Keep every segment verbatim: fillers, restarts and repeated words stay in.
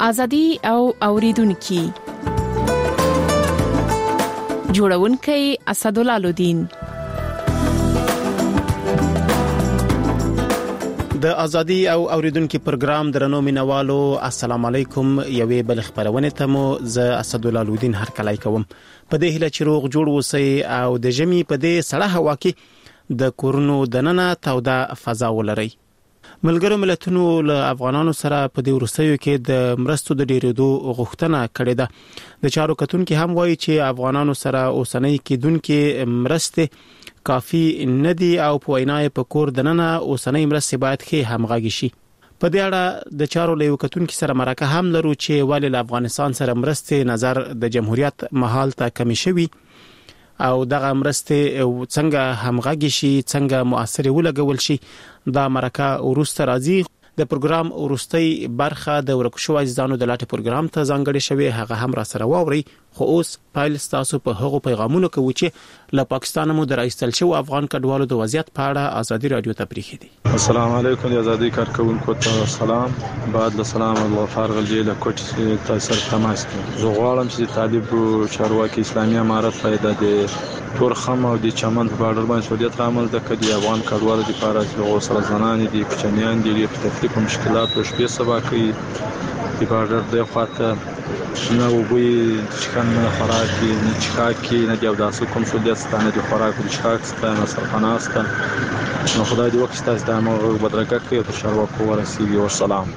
ازادي او اوریدونکو جوړونکي اسدالله الدین. د ازادي او اوریدونکو پروګرام درنو مینوالو السلام علیکم. یوې بل خبرونه ته مو ز اسدالله الدین هر کلای کوم. په دې هله چې روغ جوړ وسی او د جمی په دې سړه هوا کې د کورونو دننه توده فضا ولري. ملګرو ملتونو له افغانانو سره په دې ورسېو کې د مرستو د ډیرېدو غوښتنه کړې ده. د چارو کتونکو هم وایي چې افغانانو سره اوسنۍ کېدونکو مرستې کافي نه دي او په وینای په کور دننه اوسنۍ مرستې باید ښه همغږي شي. په دې اړه د چارو له کتونکو سره مرکه هم لرو چې ولې له افغانستان سره مرستې نظر د جمهوریت محل ته کمی شوي او دغه مرستې څنګه همغږي شي، څنګه مؤثر ولګول شي. دا مرکه ورسته راځي. د پروګرام ورستۍ برخه د ورکشو عزیزانو د لاټ پروګرام ته ځانګړي شوی، هغه هم را سره واوري. خو اوس پایل تاسو په هغو پیغامونو کې و چې له پاکستان مو درایستل شو افغان کډوالو د وضعیت په اړه ازادي رادیو ته پریخي دي. السلام علیکم. د ازادي کارکونکو ته سلام. بعد له سلام الله فارغ الجیل کوچ تاسو تماس کوي. زه غواړم چې طالب چارواکي اسلامي امارت پیدا دي تور خم او د چمن په بارډر باندې سعودیت رامل د کدي افغان کډوالو لپاره چې غوسره زنان دي، کوچنیان دي، په تکلیف او مشکلات او شپې سبا کوي د بارډر د خواته نه وګوي چې کنه خوراکي نه چکاکي نه دی او داسې کوم سعودیت ستانه د خوراک او چکاک ستانه سرپناسته نو خدای دې وکړي تاسو د مو بدرګه کوي او شروع ورسیږي. والسلام.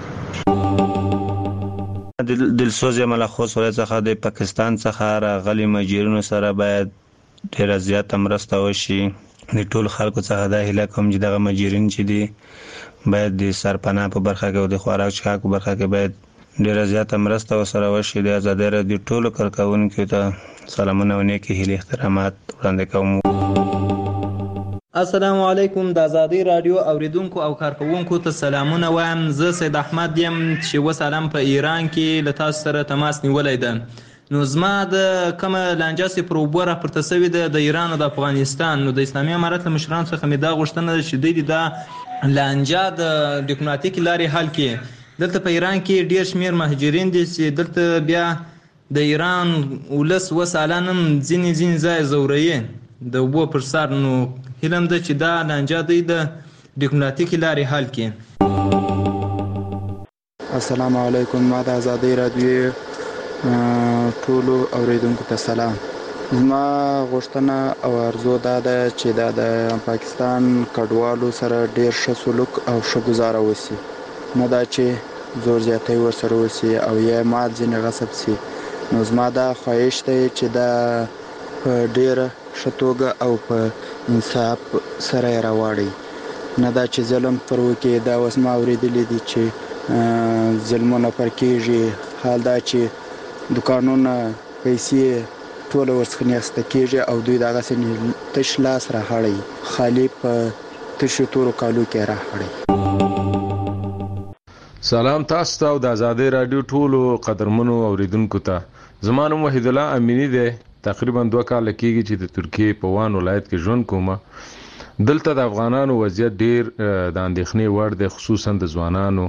دلسوز ملخص ولڅخه د پاکستان څخه راغلي مجیرونو سره باید ډیر زیات مرسته وشي. د ټول خلکو څخه د هله کوم چې دغه مجیرین چې دي باید د سرپناه په برخه کې او د خوراک چکاک په برخه کې باید ډیر زیات مرسته وسره وشي. د آزادۍ رادیو ټول کارکونکو ته سلامونه او نیکی هیله احترامات وړاندې کوم. السلام علیکم. د آزادۍ رادیو اوریدونکو او کارکونکو ته سلامونه وایم. زه سید احمد یم چې وسلام په ایران کې له تاسو سره تماس نیولای ده. نو زما د کومه لانجه سي پروبوره پرته سوي ده د ایران او د افغانستان. نو د اسلامي امارت له مشرانو څخه مې دا غوښتنه ده چې دوی دا لانجه د ډیپلوماټیک لارې حل کړي. دلته په ایران کې ډیر شمیر مهاجرین دي چې دلته بیا د ایران ولس وسالانم ځینې ځینې ځای زوري د وبو پر سر. نو هیلم ده چې دا لانجه دوی د ډیپلوماټیک لارې حل کړي. السلام علیکم. ما د آزادۍ رادیو ټولو اوریدونکو ته سلام. زما غوښتنه او ارزو دا ده چې دا د پاکستان کډوالو سره ډیر ښه سلوک او ښه گزاره وسی، نه دا چې زور زیاتی ورسره وسی او یا مال ځینې غصب سی. نو زما دا خواهش دی چې دا په ډیره ښه توګه او په انصاف سره یې راواړي، نه دا چې ظلم پر وکړي. دا اوس ما اورېدلی دي چې ظلمونه پر کېږي. حال دا چې دکانونه پیسې ټول ورڅخه نیسته کېږي او دوی دغسې تش لاس راهړی، خالي په تشو تورو کالو کې راهړی. سلام تاسو ته او د آزادۍ رادیو ټولو قدرمنو اوریدونکو ته. زما نوم وحید الله امینی دی. تقریبا دوه کال کېږي چې د ترکیې په وان ولایت کې ژوند کوم. دلته د افغانانو وضعیت ډیر د اندېښنې وړ دی، خصوصا د ځوانانو.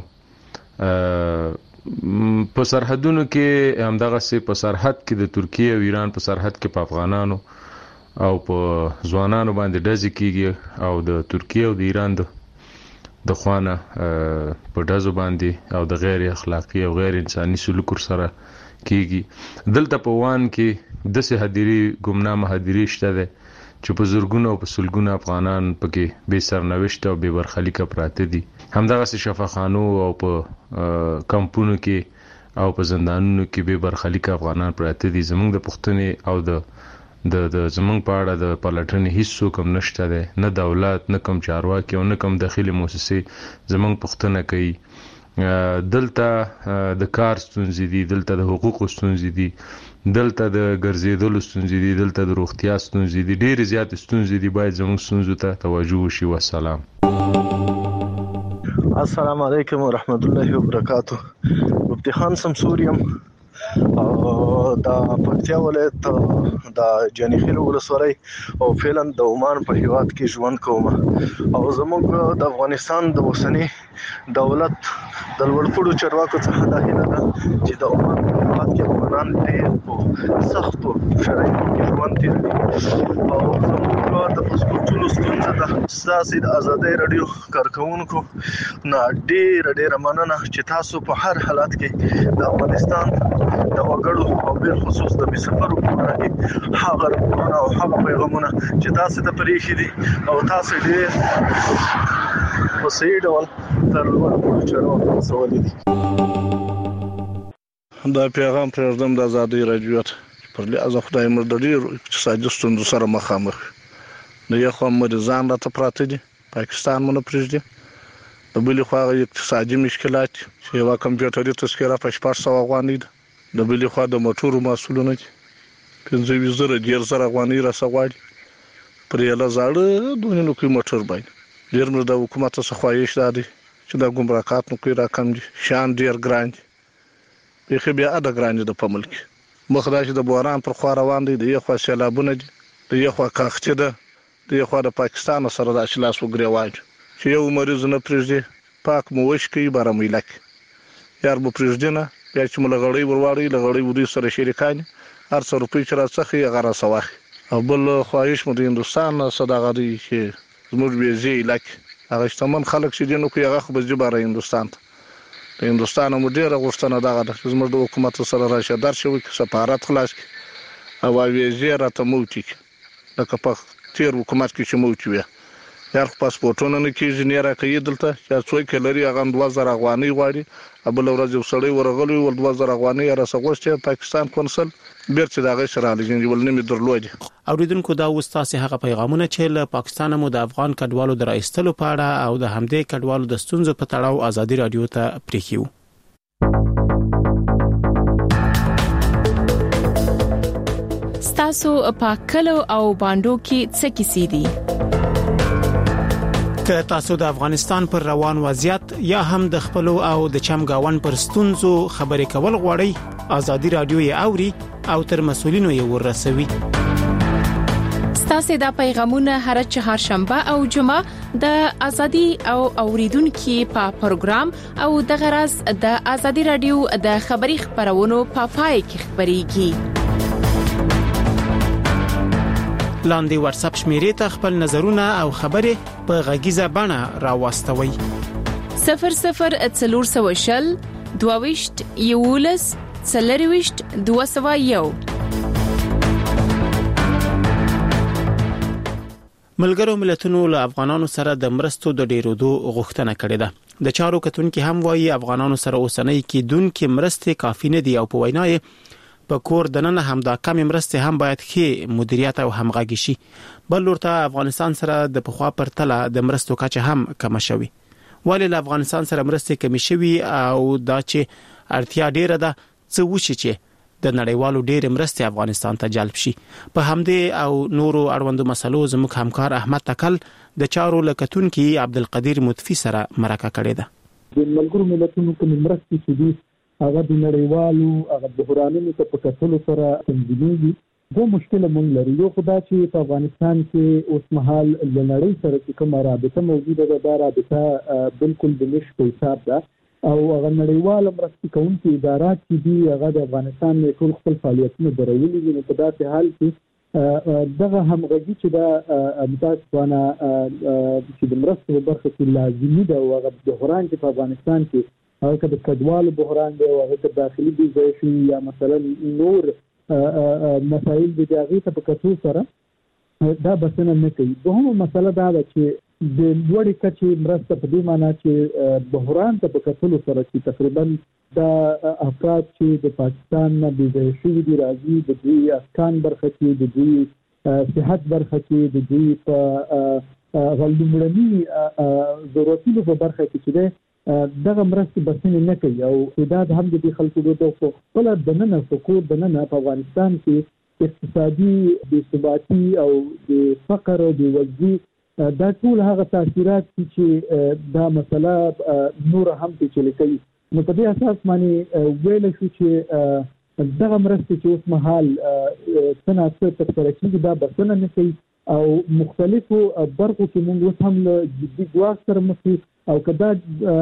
په سرحدونو کې همدغه سي په سرحد کې د ترکیې او ایران په سرحد کې په افغانانو او په ځوانانو باندې ډزې کیږي او د ترکیې او د ایران د د خوانه په ډزو باندې او د غیر اخلاقی او غیر انساني سلوک سره کیږي. دلته په وان کې د سه هديري ګمنامه هديري شته ده چې په زورګونو او په سلګونو افغانان پکې به سرنوشت او به برخلیکه پراته دي. همدغه سي شفاخانو او په کمپونو کې او په زندانونو کې به برخلیکه افغانان پراته دي. زمونږ د پښتنې او د د د زمونږ په اړه د پلټنې هیڅ کوم نشته ده، نه دولت نه کوم چارواکي او نه کوم داخلي مؤسسې زمونږ پښتنه کوي. دلته د کار ستونزې دي، دلته د حقوقو ستونزې دي، دلته د ګرځېدلو ستونزې دي، دلته د روغتیا ستونزې دي، ډېرې زیاتې ستونزې دي. باید زموږ ستونزو ته توجه وشي. والسلام. السلام علیکم ورحمت الله وبرکاتہ. مفتی خان سمسور یم او د پکتیا ولایت د جنیخیل ولسوالۍ او فعلا د عمان په هیواد کې ژوند کوم او زموږ د افغانستان د اوسنی دولت د لوړپوړو چارواکو څخه دا هیله ده چې د عمان په هیواد کې افغانان ډېر په سختو شرایطو کې ژوند تېر کړي او زموږ د پاسپورټونو ستونزه ده. ستاسې د ازادۍ راډیو کارکوونکو نه ډېره ډېره مننه چې تاسو په هر حالت کې د افغانستان د وګړو او بل خصوص د مسافرو په اړه کې هغه راپورونه او هغه پیغامونه چې تاسو ته پرېښي دي او تاسو ډېر په صحیح ډول تر لوړ چارواکو رسولي دي. دا پیغام پرېږدم د ازادۍ راډیو ته پر لحاظ خدای مو د ډېرو اقتصادي ستونزو سره مخامخ د یو خوا مریضان راته پراته دي، پاکستان مو نه پرېږدي، د بلې خوا اقتصادي مشکلات چې یوه کمپیوټري تذکره په شپږ سوه افغانۍ ده، د بلې خوا د موټرو محصولونه دي پنځه ویشت زره دېرش زره افغانۍ راڅه غواړي پر یوه زاړه دونې نوکۍ موټر باندې. ډېر مې د حکومت څخه خواهش دا دی چې دا ګمرکات نوکۍ راکم دي، شیان ډېر ګران دي، بیخي بې حده ګران دي د په ملک مخ دا چې د بحران پر خوا روان دی، د یو خوا سیلابونه دي، د یو خوا کاختي ده، د یو خوا د پاکستان سره داسې لاس وګرېوان چې یو مریض نه پرېږدي، پاک مو وش کوي بارامویله کې یار مو پرېږدي نه، بیا چې مو له غړۍ ور واړوي له غړۍ ودوی سره شریکان هر څه روپۍ چې راڅخي هغه راڅه واخلي. او بل خواهش مو د هندوستان نه څه دغه دی چې زموږ ویزې علاقې هغه شتمن خلک چې دي نو کوي هغه خو به ځي باره هندوستان ته. د هندوستان مو ډېره غوښتنه دغه ده چې زموږ د حکومت سره راشه درشه وکړي، سفارت خلاص کړي او ویزې راته موچي کړي لکه په تیر حکومت کې چې موچي وي. یار خو پاسپورټونه نه کېږي نه یې راکوي دلته چې څوک یې لري هغه دوه زره افغانۍ غواړي، بله ورځ یو سړی ورغلی ول دوه زره افغانۍ یې راڅه غوښتې پاکستان کونسل بیرته د هغې سره رالیږي ول نه مې درلودې. اوریدونکو دا اوس تاسې هغه پیغامونه چې له پاکستانه مو د افغان کډوالو د راایستلو په اړه او د همدې کډوالو د ستونزو په تړاو ازادي راډیو ته پرېښیو. ستاسو په کلو او باندو کې څه کیسې دي؟ که تاسو د افغانستان پر روان وضعیت یا هم د خپلو او د چمګاون پر ستونزو خبرې کول غواړئ، ازادي راډیو یې اوري او تر مسؤلینو یې ورسوي. ستاسو د پیغامونه هر چهارشنبه او جمعه د ازادي او اوریدونکو په پروګرام او د غرض د ازادي راډیو د خبري خبرونو په پای کې خبريږي. لاندې واتس اپ شمیرې ته خپل نظرونه او خبرې په غږیزه بڼه راوستوي. صفر صفر څلور سوه شل دوه یولس څلرويشت دوه سوه یو. ملګرو ملتونو له افغانانو سره د مرستو د ډیرودو غوښتنه کړې ده. د چارو کتونکو هم وایي افغانانو سره اوسنۍ کې دونکو مرستې کافي نه دي او په وینای په کور دننه هم دا کم مرستې هم باید ښه مدیریت او همغږي شي. بل ورته افغانستان سره د پخوا پر تله د مرستو کچه هم کم شوي. ولی له افغانستان سره مرستې کم شوي او دا چې اړتیا ډیره ده څه وشي چې د نړیوالو ډېر مرستې افغانستان ته جلب شي. په همدې او نورو اړوندو مسلو زموږ همکار احمد تکل د چارو لکتونکي عبدالقدیر متفی سره مرکه کړې ده. د ملګرو ملتونو کوم مرستې چې دي هغه د نړیوالو هغه د بحرانونو په کتلو سره تنظیمېږي. دوه مشکل مونږ لرو، یو خو دا چې په افغانستان کې اوس مهال له نړۍ سره چې کومه رابطه موجوده ده دا رابطه بالکل د نش په حساب ده او هغه نړیواله مرستې کوونکي ادارات چې دي هغه د افغانستان ټول خپل فعالیتونه درولي دي. نو په داسې حال کې دغه همغږي چې دا متاسفانه چې د مرستو په برخه کې لازمي ده او هغه بحران چې په افغانستان کې هغه که د کډوالو بحران دی او هغه که داخلي بې ځای شي یا مثلا نور مسایل دي د هغې ته په کتو سره دا بسنه نه کوي. دوهمه مسله دا ده چې د لوړې کچې مرسته په دې معنا چې بحران ته په کتلو سره چې تقریبا دا افراد چې د پاکستان نه بې ځای شوي دي راځي د دوی اسکان برخه کې د دوی صحت برخه کې د دوی په لومړني ضرورتونو په برخه کې چې دی دغه مرستې بسنې نه کوي او تعداد هم د دې خلکو د خپله دننه فکور دننه په افغانستان کې اقتصادي بېثباتي او د فقر او بېوزلي دا ټول هغه تاثیرات دي چې دا مسله نور هم پیچلې کوي. نو په دې اساس باندې ویلی شو چې دغه مرستې چې اوس مهال څه ناڅه ترسره کېږي دا بسنه نه کوي او مختلفو برخو کې موږ اوس هم له جدي ګواښ سره مخ یو او کدا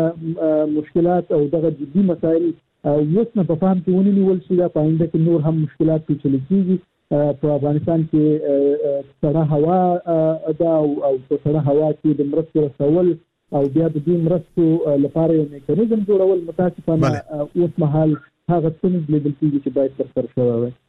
مشکلات او دغه جدي مسایل اوس نه په فهم کې ونیول شي دا پاینده کې نور هم مشکلات پیچلي کیږي په افغانستان کې سړه هوا دا او په سړه هوا کې د مرستو رسول او بیا د دې مرستو لپاره یو میکانیزم جوړول متاسفانه اوس مهال هغه څه لیدل کیږي چې باید تر سره شوی وي.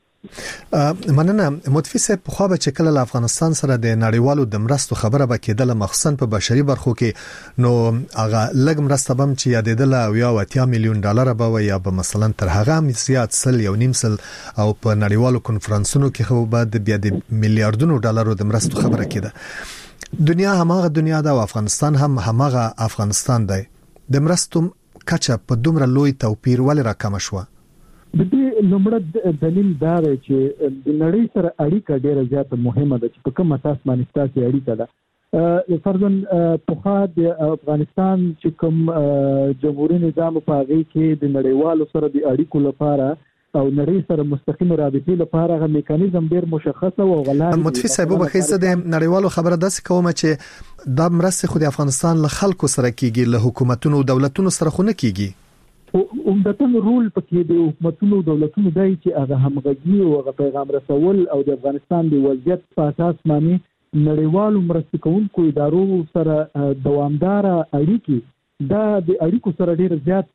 مننه متفق صاحب په خو به چې کله افغانستان سره د نړیوالو د مرستو خبره به کېدله مخصوصا په بشري برخو کې نو هغه لګ مرسته بم چې یادېدله او یا اتیا میلیون ډالر به وي یا به مثلا تر هغه هم زیات سل یو نیم سل او په نړیوالو کنفرانسونو کې خو به بیا د میلیارډونو ډالرو د مرستو خبره کېده. دنیا هماغه دنیا ده او افغانستان هم هماغه افغانستان دی. د مرستو کچه په دومره لوی توپیر ولې راکم شو؟ د دې لومړی دلیل دا دی چې د نړۍ سره اړیکه ډیره زیاته مهمه ده چې په کوم اساس باندې تاسو اړیکه ده. فرضاً په خوا د افغانستان چې کوم جمهوریت نظام په هغه کې د نړیوالو سره د اړیکو لپاره او نړۍ سره مستقیم رابطې لپاره غو میکانیزم ډیر مشخص او غلار. متفق صاحب به خیزه د نړیوالو خبره داسې کوم چې د مرستې خو د افغانستان له خلکو سره کیږي له حکومتونو او دولتونو سره خو نه کیږي. عمدتاً رول پکې د حکومتونو او دولتونو دی چې هغه همغږي او هغه پیغام رسول او د افغانستان د وضعیت په اساس باندې نړیوالو مرستې کوونکو ادارو سره دوامدار اړیکې دا د اړیکو سره ډیر زیات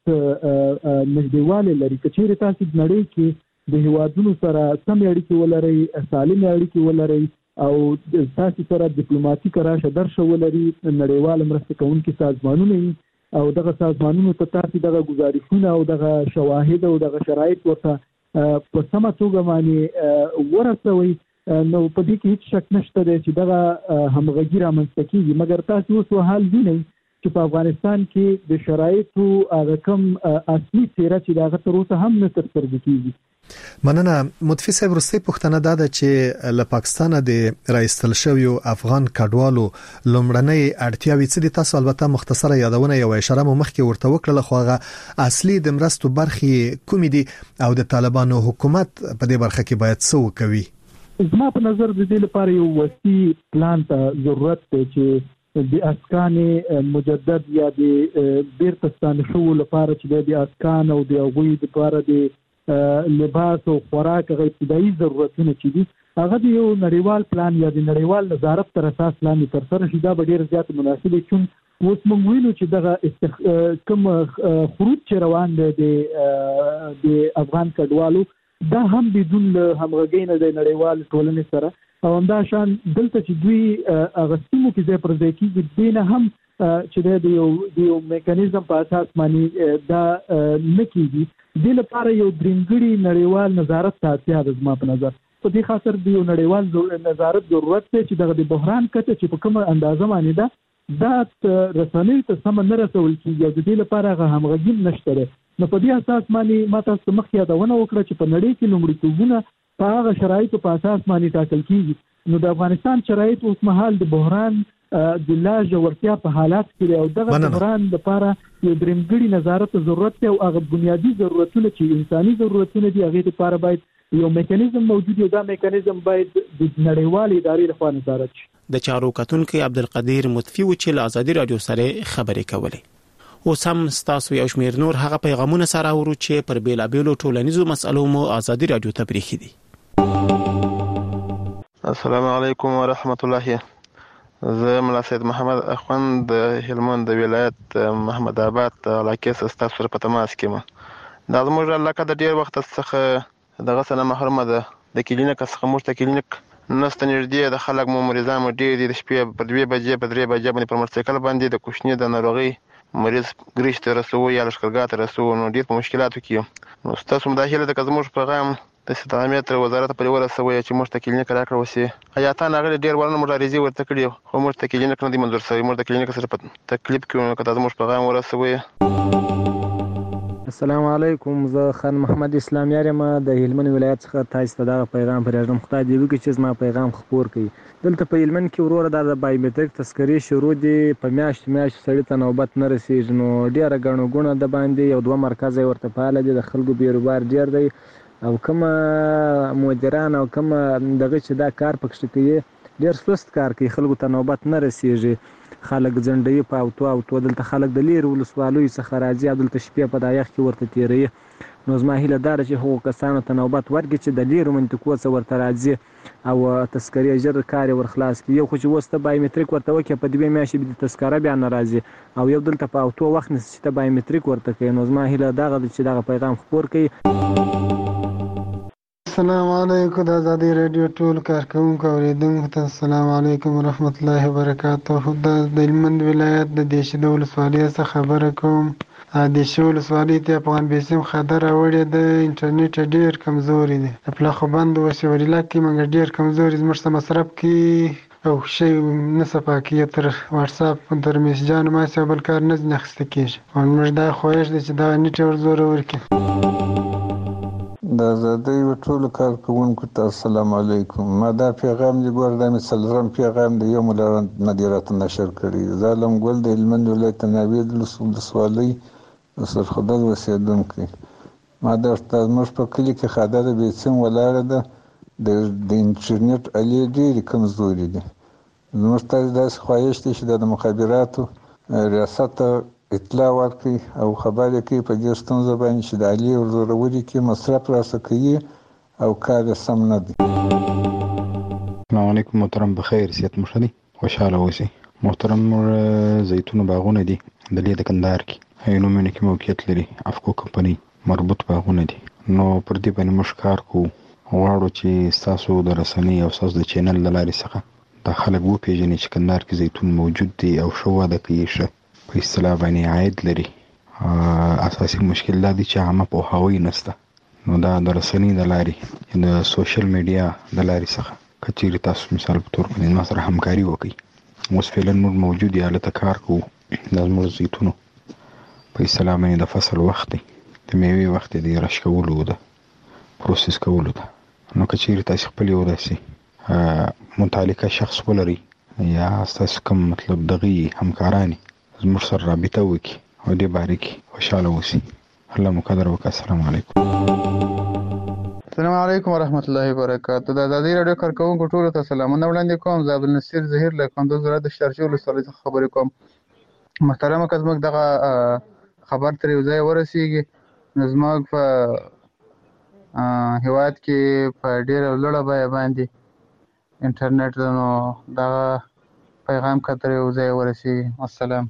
نږدېوالی لري. که چیرې تاسو د نړۍ کې د هیوادونو سره سم اړیکې ولرئ سالم اړیکې ولرئ او تاسو سره ډیپلوماټیک راشه درشه ولري نړیوال مرستې کوونکي سازمانونه او دغه سازمانونو ته تاسو دغه گزارشونه او دغه شواهد او دغه شرایط ورته په سمه توګه باندې ورسوي نو په دې کې هیڅ شک نشته چې دغه همغږي رامنځته کیږي. مګر تاسو اوس حال وینئ چې په افغانستان کې د شرایطو هغه کم اصلي څیره چې دغه تر اوسه هم نه ترسره کیږي. مننه متفق صاحب وروستي پوښتنه دا ده چې له پاکستان د رایستل شویو افغان کډوالو لومړنۍ اړتیاوې څه دي؟ تاسو البته مختصره یادونه یو اشاره مو مخکې ورته وکړه خو هغه اصلي د مرستو برخې کومې دي او د طالبانو حکومت په دې برخه کې باید څه وکوي؟ زما په نظر د دې لپاره یو وسیع پلان ته ضرورت دی چې د اسکان مجدد یا د بیرته ستانه لپاره چې د اسکان او د اوغوی لپاره د لباس او خوراک غو ابتدایي ضرورتونه چې دي هغه د یو نړیوال پلان یا د نړیوال نظارت تر اساس لاندې تر سره شي دا به ډیر زیات مناسب وي. چون اوس موږ وینو چې دغه استخ... کوم خروج چې روان دی د افغان کډوالو دا هم بدون همغږي نه د نړیوال ټولنې سره او همدا شان دلته چې دوی اغستمو کې ځای پر ځای کېږي دینه هم چې د یو د یو میکانیزم په اساس باندې دا نه کېږي. د لپاره یو درنګړي نړیوال نظارت ته اړتیا ده. زما په نظر په دې خاطر د یو نړیوال نظارت ضرورت دی چې دغه د بحران کته چې په کومه اندازه باندې ده دا رسنۍ ته سم نه رسول کیږي او د دې لپاره هغه همغږي نشته ده. نو په دې اساس باندې ما تاسو مخکې یادونه وکړه چې په نړۍ کې لومړیتوبونه په هغه شرایطو په اساس باندې ټاکل کیږي. نو د افغانستان شرایط اوس مهال د بحران د لاج ورتیا په حالات کې او دغه بحران لپاره یو درنګړي نظارت ضرورت دی او هغه بنیادی ضرورتونه چې انساني ضرورتونه دي هغه لپاره باید یو میکانیزم موجود وي. دا میکانیزم باید د نړیوال ادارې لخوا نظارت شي. د چارو کتونکو عبدالقدیر مطفی و چې له آزادي رادیو سره خبرې کولې. او سم ستاسو یو شمیر نور هغه پیغامونه سره ورو چې پر بیلابیلو ټولنیزو مسلو مو آزادي رادیو ته بریښي دي. السلام علیکم ورحمت الله. زه ملا سید محمد اخوند د هلمند د ولایت محمد آباد علاقې څخه تاسو سره په تماس کې یم. دا زموږ علاقه د ډیر وخت څخه دغه سره محرومه ده. د کلینیک څخه موږ ته کلینیک نسته نږدې د خلک مو مریضان مو ډیر دي. د شپې په دوه بجې په درې بجې باندې پر موټرسایکل باندې د کوشنی د ناروغي مریض ګریش ته رسو یا لشکرګاه ته رسو نو ډیر په مشکلاتو کې نو تاسو مداخله د زموږ پیغام د استعمار وزارت په لور سوي چې موږ ته کلینیک راکړو وسی حیاتان هغه ډیر ورنه مبارزي ورته کړی خو موږ ته کلینیک نه دی منظور شوی. موږ ته کلینیک سره په تکلیف کې کته زموږ پیغام ورسوي. السلام علیکم. زه خان محمد اسلام یارم د هلمند ولایت څخه تاسو ته دا پیغام پرېږدم. خدای دې وکړي چې زما پیغام خپور کړي. دلته په هلمند کې ورور د بایومټریک تذکرې شروع دي په میاشت میاشت سړی ته نوبت نه رسیږي. نو ډیره غنو غونه د باندې یو دوه مرکز ورته فعال دي. د خلکو بیروبار ډیر دی او کوم مدیران او کوم دغه چې دا کار پکښ کوي ډیر سست کار کوي. خلکو ته نوبت نه رسیږي. خلک ځنډوي په اوتو اوتو دلته خلک د لیرې ولسوالیو څخه راځي او دلته شپې په دا یخ کې ورته تېروي. نو زما هیله دا ده چې هغو کسانو ته نوبت ورکړي چې د لیرو منطقو څخه ورته راځي او تذکرې ژر کار یې ورخلاص کړي. یو خو چې اوس ته بایومټریک ورته وکړې په دوې میاشتې به د تذکره بیا نه راځي او یو دلته په اوتو وخت نیسي چې ته بایومټریک ورته کوي. نو زما هیله دغه ده چې دغه پیغام خپور کړي. السلام علیکم د آزادۍ رادیو ټول کارکوونکو اوریدونکو ته السلام علیکم ورحمت الله وبرکاته. د هلمند ولایت د دیشې د ولسوالۍ څخه خبره کوم. د دیشې ولسوالۍ ته افغان بیسیم خاطر راوړې د انټرنیټ ډېر کمزوري دی. د پلاخوبند اوسې وریلا کې موږ ډېر کمزوري زموږ څه مصرف کې او شی نه صفا کېږي تر واتساپ تر میسجانو ماسې او بل کار نه ځینې اخیستل کېږي. او موږ دا خواهش دی چې دا نیټ ور زور ورکړي. د آزادۍ ټولو کارکوونکو ته السلام علیکم. ما دا پیغام دی ګور دا مې څلورم پیغام دی یو مو نه دی راته نشر کړی. زه علم ګل د هلمند ولایت ناوید ولسوالۍ د سرخدل اوسېدونکی. ما درته زموږ په کلي کې خاده د بیسیم ولاړه ده. د انټرنیټ الې ډېرې کمزوري دي. زموږ ته داسې خواهش دی چې د مخابراتو ریاست ته اطلاع ورکړي او خبر یې کړي په دې ستونزه باندې چې د الې ورزورولي کې مصرف راسه کوي او کار یې سم نه دی. السلام علیکم محترم، بخیر صحت مو ښه دی، خوشحاله اوسئ. محترم زیتون باغونه دي د لې د کندهار کې هینومینه کې موقعیت لري. افکو کمپنۍ مربوط باغونه دي. نو پر دې باندې موږ کار کوو. غواړو چې ستاسو د رسنۍ او ستاسو د چینل له لارې څخه دا خلک وپېژني چې کندهار کې زیتون موجود دی او ښه وده کوي، ښه په اصطلاح باندې عاید لري. اساسي مشکل دا دی چې عامه پوهاوی نشته. نو دا د رسنۍ د لارې د سوشل میډیا د لارې څخه که چیرې تاسو مثال په تور باندې ما سره همکاري وکړئ. اوس فعلا موږ موجود یو هلته کار کوو. دا زموږ زیتونو په اصطلاح باندې د فصل وخت دی، د میوې وخت دی، د رش کولو ده، پروسس کولو ده. نو که چیرې تاسو خپل یو داسې متعلقه شخص ولرئ یا ستاسو کوم مطلب دغه همکارانی زموږ سره رابطه وکړي او دې باره کې خوشحاله اوسئ. الله مو قدر وکړي. السلام علیکم. السلام علیکم ورحمت الله وبرکاته. د آزادۍ راډیو کارکوونکو ټولو ته سلامونه وړاندې کوم. زه عبدالنصیر ظهیر له کندوز ولایت د شارجې ولسوالۍ څخه خبرې کوم. محترمه که زموږ دغه خبر تر یو ځایه ورسېږي نو زموږ په هېواد کې په ډېره لوړه بیه باندې انټرنیټ ده، نو دغه پیغام که تر یو ځایه ورسېږي. السلام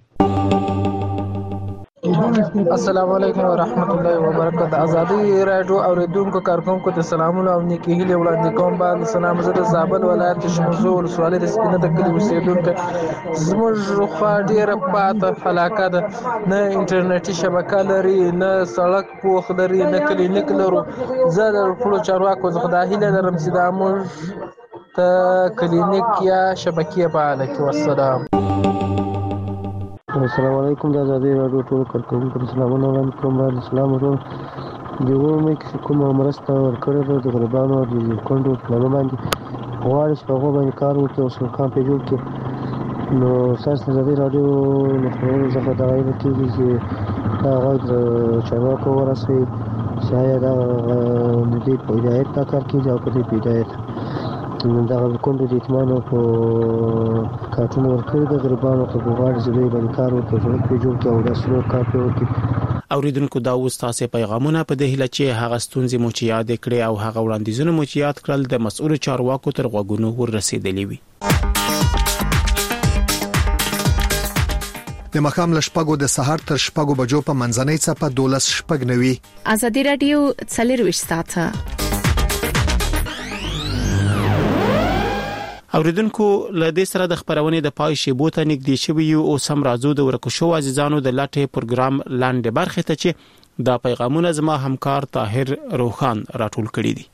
السلام علیکم ورحمت الله وبرکاته. آزادۍ راډیو اوریدونکو کارکوونکو ته سلامونه او نیکې هیلې وړاندې کوم. بعد سلام. زه د زابل ولایت د شموزو ولسوالۍ د سپینه د کلي اوسېدونکی. زموږ خوا ډېره پاته علاقه ده، نه انټرنیټي شبکه لري، نه سړک پوخ لري، نه کلینیک لرو. زه د ټولو چارواکو څخه دا هیله لرم چې دا موږ ته کلینیک یا شبکې فعاله کړي. والسلام. السلام علیکم. د آزادۍ راډیو ټولو کارکوونکو ته سلامونه وړاندې کوم. باید اسلام ورو د اومې کې کومه مرسته ورکړې ده د غریبانو او د کونډو په باندې غواړي چې په هغو باندې کار وکړي او سرکان پرې جوړ کړي. نو ستاسو د آزادۍ راډیو له خپرونو څخه دغه هیله کېږي چې دا غږ د چارواکو ورسوي چې آیا دغه د دوی په هدایت دا کار کېږي او په دوی په هدایت دغه کونډو د یتیمانو په کارټونه ورکړي د غریبانو ته غواړي چې دوی باندې کار وکړي، سړک پرې جوړ کړي او داسې نور کار پرې وکړي. اوریدونکو دا اوس تاسو پیغامونه په دې هیله چې هغه ستونزې مو چې یاد کړې او هغه وړاندیزونه مو چې یاد کړل د مسؤل چارواکو تر غوږونو ورسېدلې وي. د مخام لشپګو د سحر تر شپګو بجو په منځنۍ صفه دولس شپګ نوي. آزادۍ رادیو څلور ساعته. اوریدونکو له دې سره د خبرونې د پای شی بوته نږدې شوی او سم راځو د ورکو شو عزیزانو د لاټه پروګرام لاندې برخه ته چې دا پیغامونه زما همکار طاهر روخان راټول کړي دي.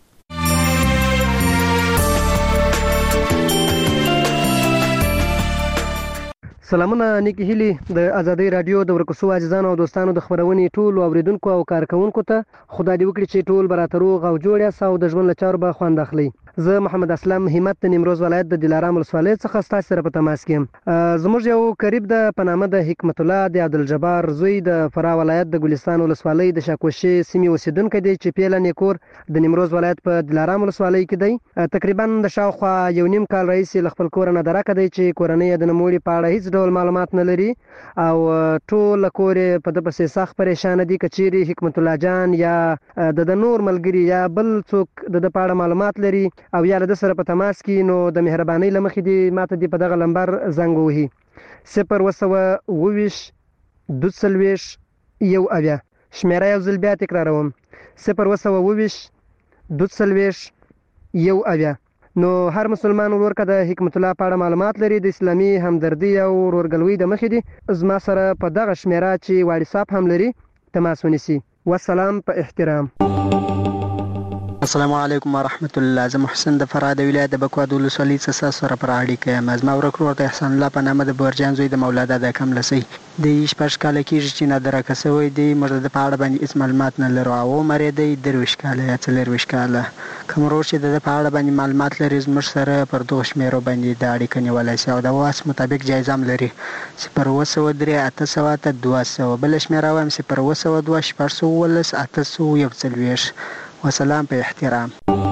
سلامونه نیکی هیلی د آزادۍ رادیو د ورکو شو عزیزانو او دوستانو د خبرونې ټول اوریدونکو او کارکونکو ته خدای دې وکړي چې ټول براتروغ او جوړ یا ساو د ژوند لچار به خوند اخلي. زه محمد اسلم همت د نیمروز ولایت د دلارام ولسوالۍ څخه ستاسو سره په تماس کې. زموږ یو قریب د پنامه د حکمت الله د عبدالجبار زوی د فراه ولایت د ګلستان ولسوالۍ د شاکوشي سیمې اوسیدونکی دی چې پیله نیکور د نیمروز ولایت په دلارام ولسوالۍ کې دی. تقریبا د شاوخوا یو نیم کال راهیسې له خپل کوره نه درکه دی چې کورنۍ د نوموړي په اړه هیڅ ډول معلومات نه لري او ټول کور په د پسې سخت پریشان دي. کچيري حکمت الله جان یا د نور ملګری یا بل څوک د په اړه معلومات لري او یا له سره په تماس کې نو د مهرباني لمخې دي ماته دی په دغه لمبر زنګ وهي صفر وسوه اوویش دوه څلوېښت یو اویا. شمیره یو ځل بیا تکراروم صفر وسوه اوویش دوه څلوېښت یو اویا. نو هر مسلمان ورور که د حکمت الله په اړه معلومات لري د اسلامي همدردي او ورورګلوۍ د مخې دي زما سره په دغه شمیره چې واتساپ هم لري تماس ونیسي. والسلام په احترام. السلام علیکم ورحمت الله. زه محسن د فراه د ولایت د بکواد ولسوالۍ څخه سره پر اړیکه یم. زما ورک ورور د احسان الله په نامه د بورجان زوی د مولادا د کملسۍ د شپږ کاله کېږي چې نادرکه شوی دی. موږ د په اړه باندې هېڅ معلومات نه لرو او عمر یې دی درویشت کاله یا څلېرویشت کاله. کوم ورور چې د په اړه باندې معلومات لري زموږ سره پر دغو شمېرو باندې د اړیکه نیولی شي او د واس مطابق جایزه هم لري صفر اووه سوه درې اته سوه اته دوه سوه. بله شمېره وایم صفر اووه سوه دوه شپږ سوه اوولس اته سوه یو څلوېښت. وسلام په احترام.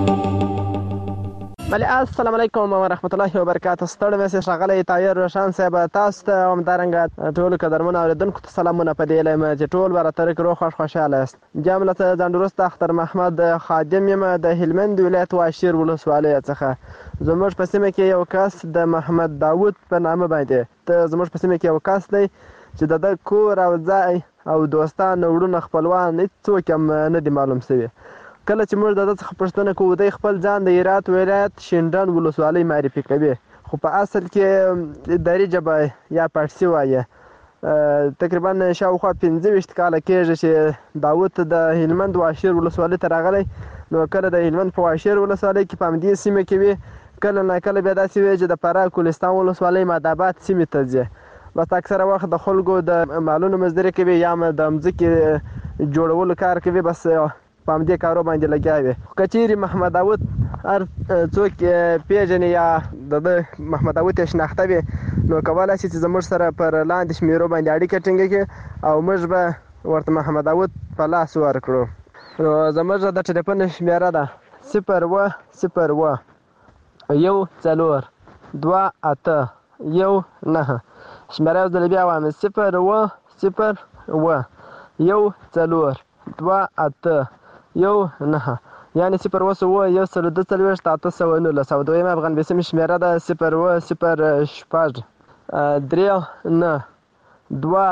بله السلام علیکم ورحمت الله وبرکاته. ستړی مې ښاغلی طاهر روشن صاحب تاسو ته همدارنګه ټولو قدرمنو اورېدونکو ته سلامونه په دې هیله یم چې ټول به راته روغ خوښ خوشحاله یاست. بیا هم له ځان وروسته اختر محمد خادم یم د هلمند ولایت واشیر ولسوالۍ څخه. زموږ په سیمه کې یو کس د محمد داود په نامه باندې ته زموږ په سیمه کې یو کس دی چې د ده کور او ځای او دوستان وروڼه خپلوان هېڅوک هم نه دي معلوم شوي. کله چې موږ د ده څخه پوښتنه کوو دی خپل ځان د هرات ولایت شینډنډ ولسوالۍ معرفي کوي خو په اصل کې دري ژبه یا پارسي وایي. تقریبا شاوخوا پنځه ویشت کاله کېږي چې داود د هلمند واشیر ولسوالۍ ته راغلی. نو کله د هلمند په واشیر ولسوالۍ کې په همدې سیمه کې وي کله نه کله بیا داسې وي چې د فراه ګلستان ولسوالۍ ماداباد سیمې ته ځي. بس اکثره وخت د خلکو د مالونو مزدوري کوي یا هم د مځکې جوړولو کار کوي بس په همدې کارو باندې لګیا وي. که چیرې محمد داود هر څوک پیژني یا د ده محمد داود یې شناخته وي نو کولی شي چې زموږ سره پر لاندې شمېرو باندې اړیکه ټینګه کړي او موږ به ورته محمد داود په لاس ورکړو. نو زموږ د ټلیفون شمېره ده صفر اووه صفر اووه یو څلور دوه اته یو نهه. شمېره یو ځل بیا وایم صفر اووه صفر اووه یو څلور دوه اته یو نهه یعنې صفر اووه سوه یو سل دوه څلوېښت اته سوه نولس. او دویمه افغان بیسیمې شمېره ده صفر اووه صفر شپږ درې نه دوه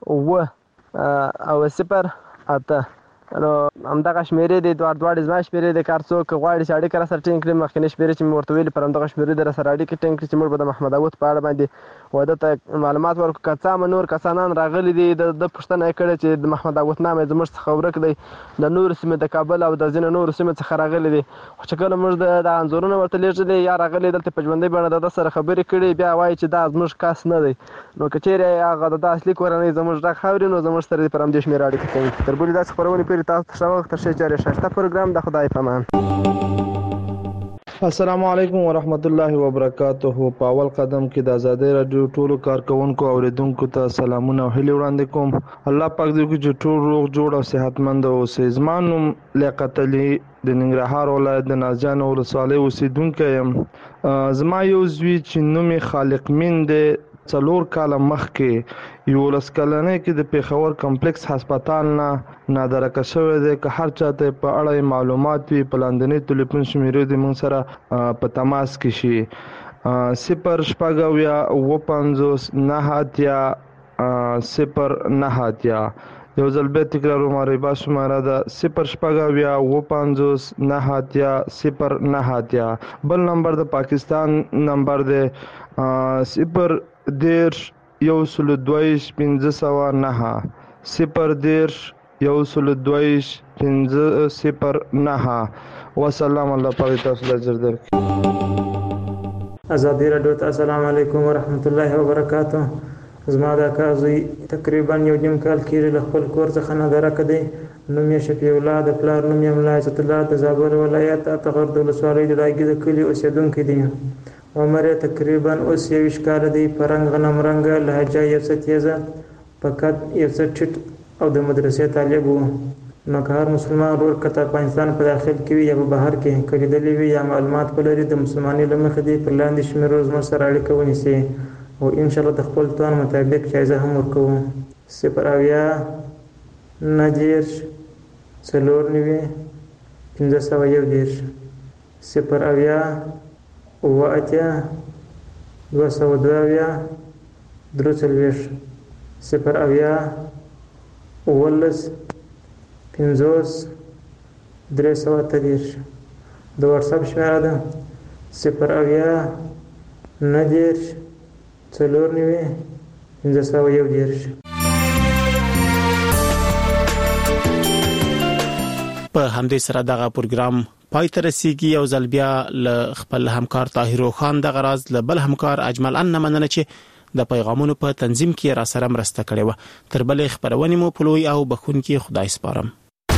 اووه او صفر اته. نو همدغه شمېرې دي دواړه دواړې زما شمېرې دي. که هر څوک غواړي چې اړیکه راسره ټینګ کړي مخکینۍ شمېرې چې مې ورته ویلي پر همدغه شمېرې دې راسره اړیکه ټینګ کړي چې موږ به د محمد داود په اړه باندې واده ته معلومات ورکړو. که څه هم نور کسانان راغلي دي د ده پوښتنه یې کړې چې د محمد داود نام یې زموږ څخه ورک دی د نورو سیمې د کابل او د ځینو نورو سیمو څخه راغلي دي. خو چې کله موږ د انځورونه ورته لېږلي یا راغلي دلته په ژوندۍ بڼه د ده سره خبرې کړي بیا وایي چې دا زموږ کس نه دی. نو که چیرې هغه د ده اصلي کورنۍ زموږ غږ اوري نو زموږ سره دې پر همدې شمېره اړیکه ټینګ کړي. تر بلې داسې خپرونې پورې تاسو ته ښه وخت ښه چارې ښایسته پروګرام د خدای په امان. السلام علیکم ورحمت الله وبرکاته. په اول قدم کې د آزادۍ راډیو ټولو کارکونکو او اوریدونکو ته سلامونه او هیلې وړاندې کوم. الله پاک دې وکړي چې ټول روغ جوړ او صحتمند اوسئ. زما نوم لیاقت علي د ننګرهار ولایت د نازجان ولسوالۍ اوسیدونکی یم. زما یو زوی چې نوم یې خالق مین دی څلور کاله مخکې یولس کلنۍ کې د پېښور کمپلیکس هسپتال نه نادرکه شوی دی. که هر چاته په اړه معلومات وي په لاندنۍ ټلیفون شمېرې دې موږ سره په تماس کې شي صفر شپږ اویا اووه پنځوس نهه اتیا صفر نهه اتیا. یو ځل بیا تکراروم عربا شماره ده صفر شپږ اویا اووه پنځوس نهه اتیا صفر نهه اتیا. بل نمبر د پاکستان نمبر دی صفر دېرش یو سلو دوهویشت پنځه سوه نهه صفر دېرش یو سلو دوهویشت پنځه صفر نهه. وسلام. الله پاک تاسو ته اجر درکړي. ازادي راډیو ته السلام علیکم ورحمت الله وبرکاته. زما د اکا زوی تقریبا یو نیم کال کېږي له خپل کور څخه نادرکه دی. نوم یې شفیع الله، د پلار نوم یې ملا عزت الله، د زابل ولایت اتغر د ولسوالۍ د لاګي د کلي اوسېدونکی دی. عمر یې تقریبا اوس یویشت کاله دی. په رنګ غنم رنګه، لهجه یو څه تیزه، په قد یو څه ټیټ او د مدرسې طالب و. نو که هر مسلمان ورور که د افغانستان په داخل کې وي یا په بهر کې، که لیدلی وي یا معلومات ولري، د مسلمانۍ له مخې دی پر لاندې شمېرو زموږ سره اړیکه ونیسي او انشاءالله د خپل توان مطابق جایزه هم ورکوو. صفر اویا نهه دېرش څلور نوي پنځه سوه یو دېرش، صفر اویا اووه اتیا دوه سوه دوه اویا درې څلوېښت، صفر اویا اوولس پنځوس درې سوه اته دېرش. د واتساپ شمېره ده صفر اویا نهه دېرش څلور نوي پنځه سوه یو دېرش. په همدې سره دغه پروګرام پای ته رسیږي. او ځل بیا له خپل همکار طاهر خان دغه راز له بل همکار اجمل ان مننه چې د پیغامونو په تنظیم کې را سره مرسته کړې و. تر بلې خبرونه مو په لوی او بخونکي خدای سپارم.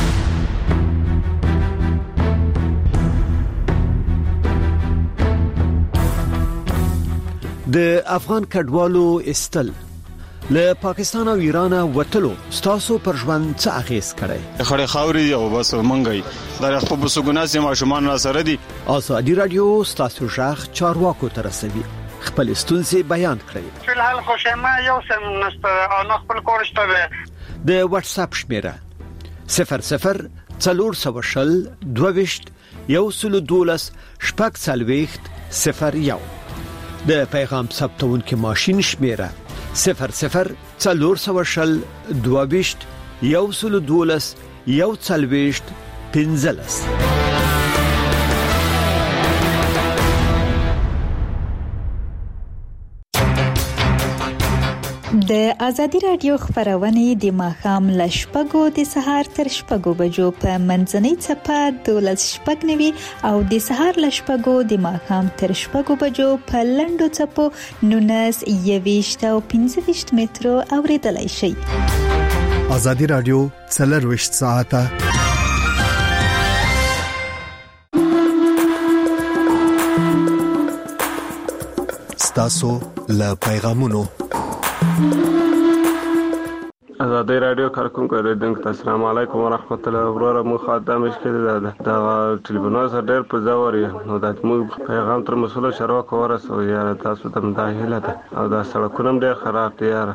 د افغان کډوالو استل له پاکستان او ایران وټلو ستاسو پر ژوند څه اغیز کړي؟ خړې خاوري او بس منګي دا خپل بسګوناسي ماشومان را سره دي. ازادي رادیو ستاسو ژغ چارواکو تر رسوي. خپل ستونزې بیان کړئ. فلحال خوشاله یو سم نسته او خپل کورشته. د واتس اپ شمیره صفر صفر څلور سوه شل دوه ویشت یو سل دولس شپږ څلوېښت صفر یو. د پیغام ثبتونکو ماشین شمیره صفر صفر څلور سوه شل دوه ویشت یو سل دولس یو څلوېښت پنځلس. د ازادي رادیو خبرونه د ماښام ل شپږو د سهار تر شپږو بجو په منځنۍ چپه دولس شپږ نوي او د سهار ل شپږو د ماښام تر شپږو بجو په لندو چپو نونس یويشت او پنځه ویشت مترو اوریدلای شئ. ازادي رادیو څلور ویشت ساعته ستاسو ل پیغامونو. ازادي رادیو کارکونکو ریډینګ السلام علیکم ورحمت الله وبرکاته. مو خدای مشکل ده دا ټلیفون سره ډېر په زوري نو دا موږ پیغام تر مسول شروع ورسو یا تاسو ته مداهله ده او دا سړکونه ډېر خراب دي یار.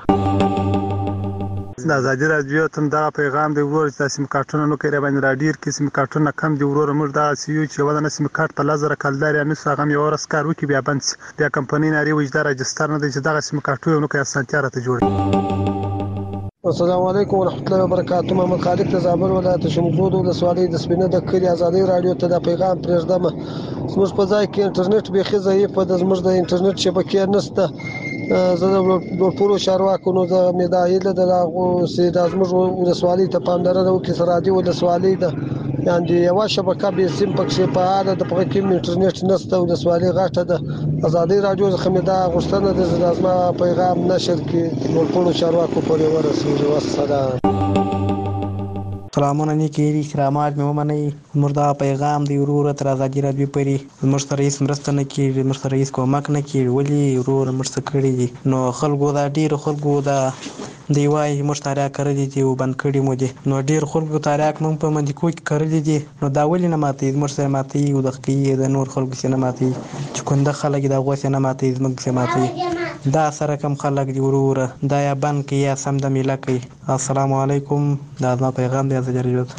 د ازادي رادیو ته دا پیغام دی ورور چې سیم کارتونه نو کړی باندې راډیر کې سیم کارتونه کم دی ورور موږ دا سیو چې ولنه سیم کارت په لزر کلدار یا نو څنګه یو ورس کار وکي بیا بند بیا کمپنی ناری وجدار راجستر نه دی چې دا سیم کارتونه نو کې اسانتیا راته جوړي. السلام علیکم ورحمت الله وبرکاته. محمد خالد د زابل ولایت شمزود ولسوالۍ د سپینه د کلی ازادي رادیو ته د پیغام پرېږدم. زموږ په ځای کې انټرنیټ به خزه یې په د زموږ د انټرنیټ شبکې نشته. زه د ټولو چارواکو نو د مداهله د لاغو سي د زموږ ولسوالۍ ته پاملرنه وکړي. سره دی ولسوالۍ ده یعنی یو شبکه به سیم پکې په اړه د پکې انټرنیټ نشته. ولسوالۍ غاټه د ازادي رادیو څخه مې دا غوښتنه د لازمه پیغام نشر کې د ټولو چارواکو پورې ورسېږي. والسلام. سلامونه نیکی کرامات مې ومنئ. مردا پیغام دی ورور تر ازادي رادیو پرې موږ سره هیڅ مرسته نه کیږي، موږ سره هیڅ کومک نه کیږي. ولی ورور موږ څه کړی دي نو خلکو دا ډیر خلکو دا دی وای مشتاره کړی دي او بند کړی مو دي نو ډیر خلکو تاریخ مونږ په مندي کوی کړی دي نو دا ولې نه ماتي موږ سره ماتي او د خکې د نور خلکو سره ماتي چې کنده خلک دا غوښه نه ماتي موږ سره ماتي دا سره کم خلک دی ورور دا یا بند کې یا سم د میلا کوي. السلام علیکم دا ما پیغام دی ازجریت.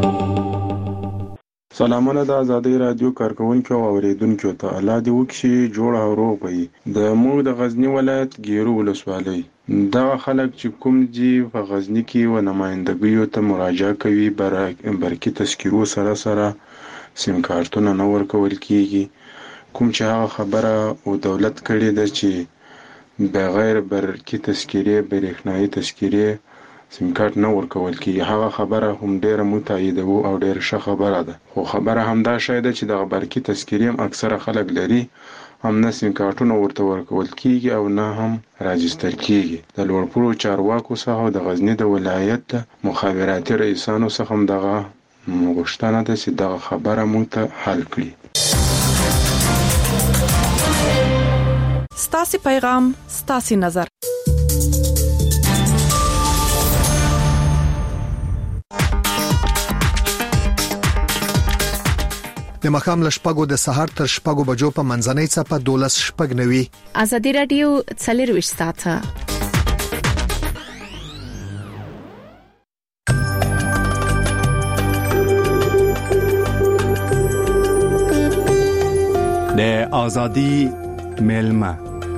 سلامونه د ازادي رادیو کارکونکو او اوریدونکو ته الله دې وکړي جوړ او روغ وي. د موږ د غزنی ولایت ګیرو ولسوالۍ دا خلک چې کوم دي په غزنی کې و نمائندګیو ته مراجعه کوي برکې تذکیرو سره سره سیم کارتونه نه ورکول کیږي. کوم چې هغه خبره او دولت کړي ده چې بغیر برکې تذکیره برېښنایي تذکیره سیم کارت نه ورکول کیږي. هغه خبره هم ډیره متایده او ډیره ښه خبره ده خو خبره هم دا شاید چې د برکې تذکیره هم اکثره خلک لري هم نه سیم کارتونه ورته ورکول کیږي او نه هم راجستر کیږي. د لوړپوړو چارواکو څخه د غزنی د ولایت د مخابراتي رئیسانو څخه هم دغه غوښتنه ده چې دغه خبره موږ ته حل کړي. ستاسو پیغام ستاسو نظر. د مخام لشپګو د سهار تر شپګو بجو په منځنۍ څپه دولس شپګ نوي. ازادي رادیو څلروي ساعته. د ازادي ملما.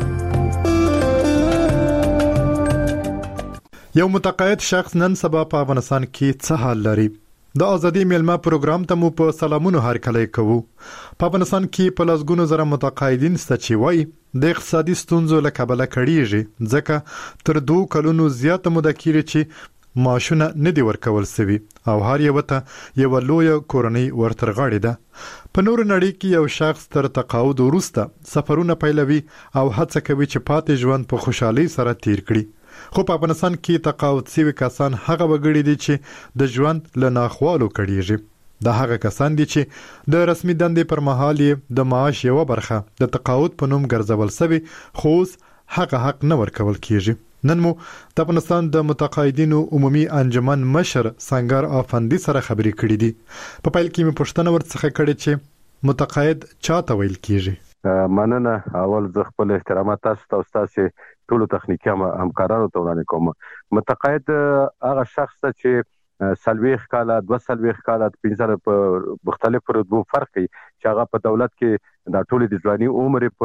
یو متقاعد شخص نن سبا په افغانستان کې څه حال لري؟ د ازادي ملما پروګرام ته مو په سلامونو هرکلی کوو. په افغانستان کې په لسګونو زره متقاعدین ست چې وای د اقتصادي ستونزو له کبله کړيږي، ځکه تر دوه کلونو زیاته موده کېږي چې معاشونه نه دی ورکول سوي او هر یو ته یو لوی کورنۍ ورترغاړي ده. په نور نړۍ کې یو شخص تر تقاعد وروسته سفرونه پیلوي او هڅه کوي چې پاتې ژوند په خوشحالي سره تیر کړي. خو په افغانستان کې تقاعد سوي کسان هغه وګړي دي چې د ژوند له ناخوالو کړيږي. دا هغه کسان دي چې د رسمي دندې پر مهال د معاش یو برخه د تقاعد په نوم ګرځول سوي، خو هغه حق نه ورکول کیږي. نن مو د افغانستان د متقاعدینو عمومي انجمن مشر سنگر افندي سره خبرې کړې دي. په پیل کې مې پوښتنه ورڅخه کړې چې متقاعد چاته ویل کیږي؟ مننه. اول زه خپل احترامات تاسو ته او تاسو ټول تخنیکی همکارانو ته وړاندې کوم. متقاعد هغه شخص چې سلويخ کاله دوه سلويخ کاله پنځه په مختلفو رتبو فرق کوي چې هغه په دولت کې د ټولې د ځواني عمر په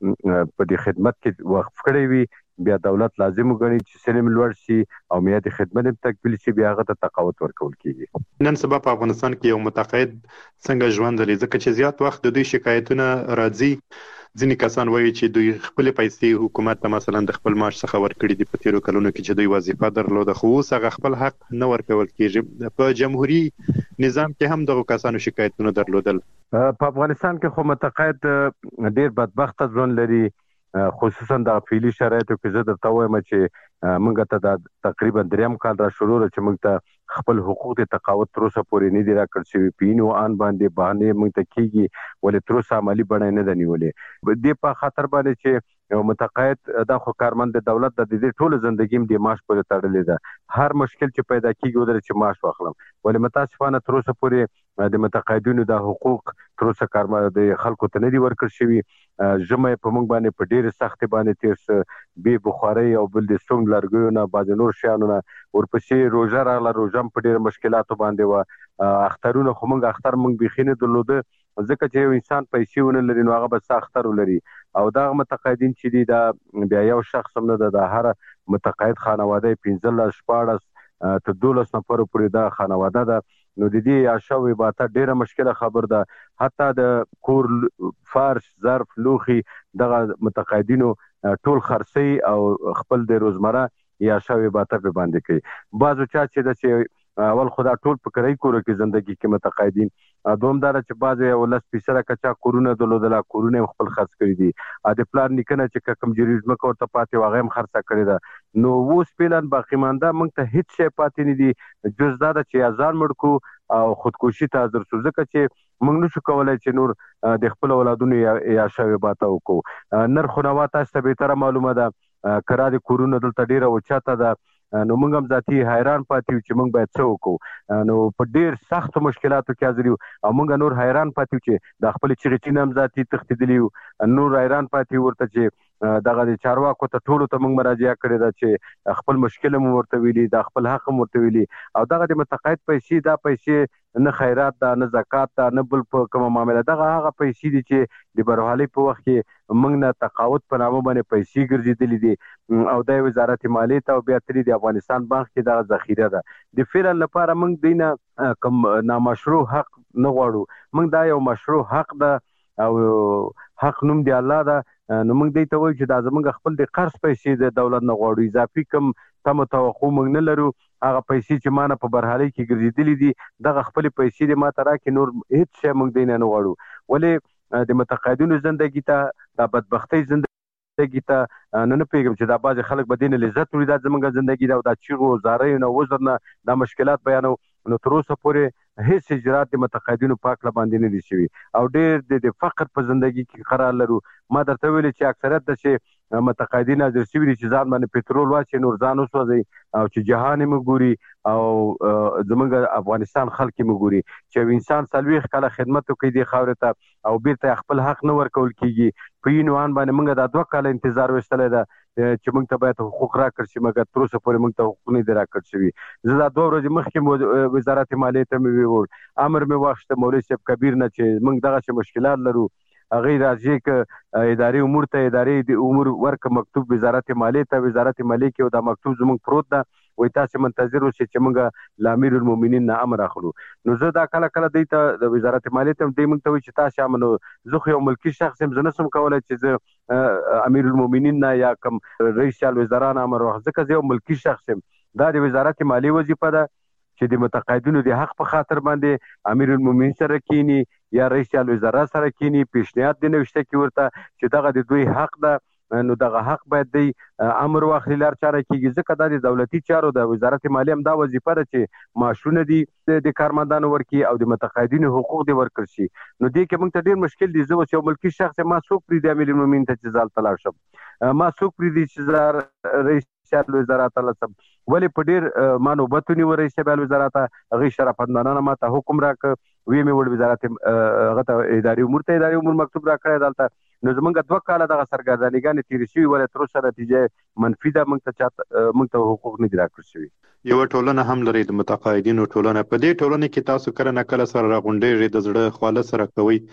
په د خدمت کې وقف کړی وي، بیا دولت لازم وګڼي چې سلم لوړ شي او میادي خدمت تکمیل شي، بیا هغه ته تقاعد ورکول کیږي. نن سبا په افغانستان کې یو متقاعد څنګه ژوند لري؟ ځکه چې زیات وخت د دوی شکایتونه راځي. ځینې کسان وایي چې دوی خپل پیسې حکومت ته مثلا د خپل معاش څخه ورکړي دي په تیرو کلونو کې چې دوی وظیفه درلوده، خو اوس هغه خپل حق نه ورکول کیږي. په جمهوریت نظام کې هم دغه کسانو شکایتونه درلودل. په افغانستان کې خو متقاعد ډیر بدبخت ژوند لري، خصوصا د فعلی شرایطو کې. زه درته وایم چې موږ ته د تقریبا دریم کال را شروع چې موږ ته خپل حقوق د تقاعد تر اوسه پورې نه دی راکړل شوی. پینو ان باندې باندې موږ ته کیږي ولې تر اوسه عملی بڼه نه دی نیولې. دې په خاطر باندې چې یو متقاعد د خو کارمند د دولت د دې ټول ژوندګیم د معاش پورې تړلې ده. هر مشکل چې پیدا کیږي ودر چې معاش واخلم، ولې متاسفانه تر اوسه پورې د متقاعدینو د حقوق تر اوسه کارمند د خلکو ته نه دی ورکړل شوی. جمعه په موږ باندې په ډېر سخت باندې تیر به بخاري او بل د سونګ لرګیونه باز نور شیانونه ورپسې روزه راغله. روزه په ډېر مشکلاتو باندې و اخترونه خو موږ اختر موږ بخینه درلوده، ځکه چې یو انسان پیسې ونه لري نو هغه به اختر ولري. او دا متقاعدین چې دي دا بیا یو شخص هم نه ده، د هر متقاعد خانواده پنځه شپاړس ته دولس نفر پورې دا خانواده ده. نو د دې عشاوي باته ډیره مشکله خبر ده. حتی د کور فرش ظرف لوخي دغه متقاعدینو ټول خرڅي او خپل د روزمره یا شاوي باته په باندې کوي. بعضو چا چې د اول خدا ټول په کرای کورو کې ژوندۍ کې متقاعدین دومدار چې بعض یو لس پیسره کچا کورونه دلودلا کورونه خپل خرڅ کړی دي. ا د پلان نکنه چې کوم جریزم کو ته پاتې واغې هم خرڅ کړی ده. نو وو سپیلان باقی مانده موږ ته هیڅ شی پاتې نه دي جز دا چې ازان مړکو او خودکشي ته حاضر شو، ځکه چې موږ نشو کولای چې نور د خپل اولادونو یا شاوي باته وکړو. نرخ نو تاسو به تر معلومه ده کرا د کورونه دلته ډیره اوچاته ده. نو موږ هم ذاتی حیران پاتې چې موږ باید څه وکړو. نو په ډیر سخت مشکلاتو کې حاضر یو او موږ نور حیران پاتې چې د خپل چیرې نام ذاتی تختیدلی نور حیران پاتې ورته چې دغه د چارواکو ته ټولو ته موږ مراجعه کړې ده چې خپل مشکل مو ورته ویلي، د خپل حق مو ورته ویلي. او دغه د متقاعد پیسې دا پیسې نه خیرات ده نه زکات ده نه بل په کومه معاملې، دغه هغه پیسې دي چې د برحالي په وخت کې موږ نه تقاعد په نامه باندې پیسې ګرځېدلې دي او د وزارت مالیې ته او بیا ترې د افغانستان بانک کې دغه ذخیره ده. د فعل لپاره موږ دینه کوم نامشروع حق نه غواړو، موږ دا یو مشروع حق ده او حق نوم دی الله ده. نو موږ دې ته وایو چې دا زموږ خپل د قرض پیسې د دولت نه غواړو، اضافي کم تم توقع موږ نه لرو. هغه پیسې چې مانه په برحالي کې ګرځېدلې دي دغه خپل پیسې د ما ترا کې نور هیڅ شی موږ دینه نه غواړو. ولې د متقاعدینو ژوندګي ته د بدبختۍ ژوندګي ته نه نه پیګم چې دا بعض خلک به دین لذت وړي دا زمونږ ژوندګي دا د چیغو زارۍ نه وزر نه دا مشکلات بیانو نو تر اوسه پورې هیڅ اجرات د متقاعدینو پاک لا باندې نه دي شوي او ډېر د فقر په ژوندګي کې قرار لرو. ما درته ویلي چې اکثریت د چې متقاعدین حاضر شوي دي چې ځان باندې پټرول واچي نور ځان وسوځي او چې جهان یې ګوري او زمونږ افغانستان خلک یې ګوري چې انسان څلوېښت کاله خدمت وکړي دې خاورې ته او بیرته خپل حق نه ورکول کیږي په یې نوان باندې موږ دا دوه کاله انتظار وستلی ده چې موږ ته باید حقوق راکړل شي مګر تر اوسه پورې موږ ته حقوق نه دي راکړل شوي. زه دا دوه ورځې مخکې وزارت مالیې ته مې وویل امر مې واخیسته مولوي صاحب کبیر نه چې موږ دغسې مشکلات لرو هغه راځي ک اداري امور ته اداري امور ورک مکتوب وزارت مالیې ته وزارت مالیې کې دا مکتوب زموږ پروت ده وای تاسو منتظر اوسئ چې موږ د امیر المؤمنین نه امر اخلو. نو زه دا کله کله دی ته د وزارت مالیې ته دی موږ ته وایي چې تاسو امنو زه خو یو ملکي شخص یم زه نسم کولی چې زه امیر المؤمنین نه یا کوم رئیس الوزرا نه امر واخلم ځکه زه یو ملکي شخص یم. دا د وزارت مالیې وظیفه ده چې د متقاعدینو د حق په خاطر باندې امیر المؤمنین سره کینی یا رئیس الوزرا سره کینی پیشنهاد دی نوشته کی ورته چې دغه د دوی حق ده نو دغه حق باید دی امر واخلي لار چاره کیږي ځکه دا د دولتي چارو د وزارت مالیې هم دا وظیفه ده چې معاشونه دي د کارمندانو ورکړي او د متقاعدینو حقوق دي ورکړل شي. نو دې کې موږ ته ډېر مشکل دي. زه اوس یو ملکي شخص ما څوک پرېږدي امیر المؤمنین ته چې زه هلته لاړ شم ما څوک پرېږدي چې زه رئیس الوزرا ته لاړ شم ولې په ډېر ما نوبت ونیو رئیس الوزرا ته هغې شرافتمندانه ما ته حکم راکړ ویې مې وړ وزارت هغه ته اداري امور ته اداري امور مکتوب راکړی دلته نو زمونږ دوه کاله دغه سرګردانیګانې تېرې شوي ولې تر اوسه نتیجه منفي ده موږ ته چاته موږ ته حقوق نه دي راکړل شوي. یوه ټولنه هم لري د متقاعدینو ټولنه په دې ټولنه کې تاسو کله نه کله سره راغونډېږئ د زړه خواله سره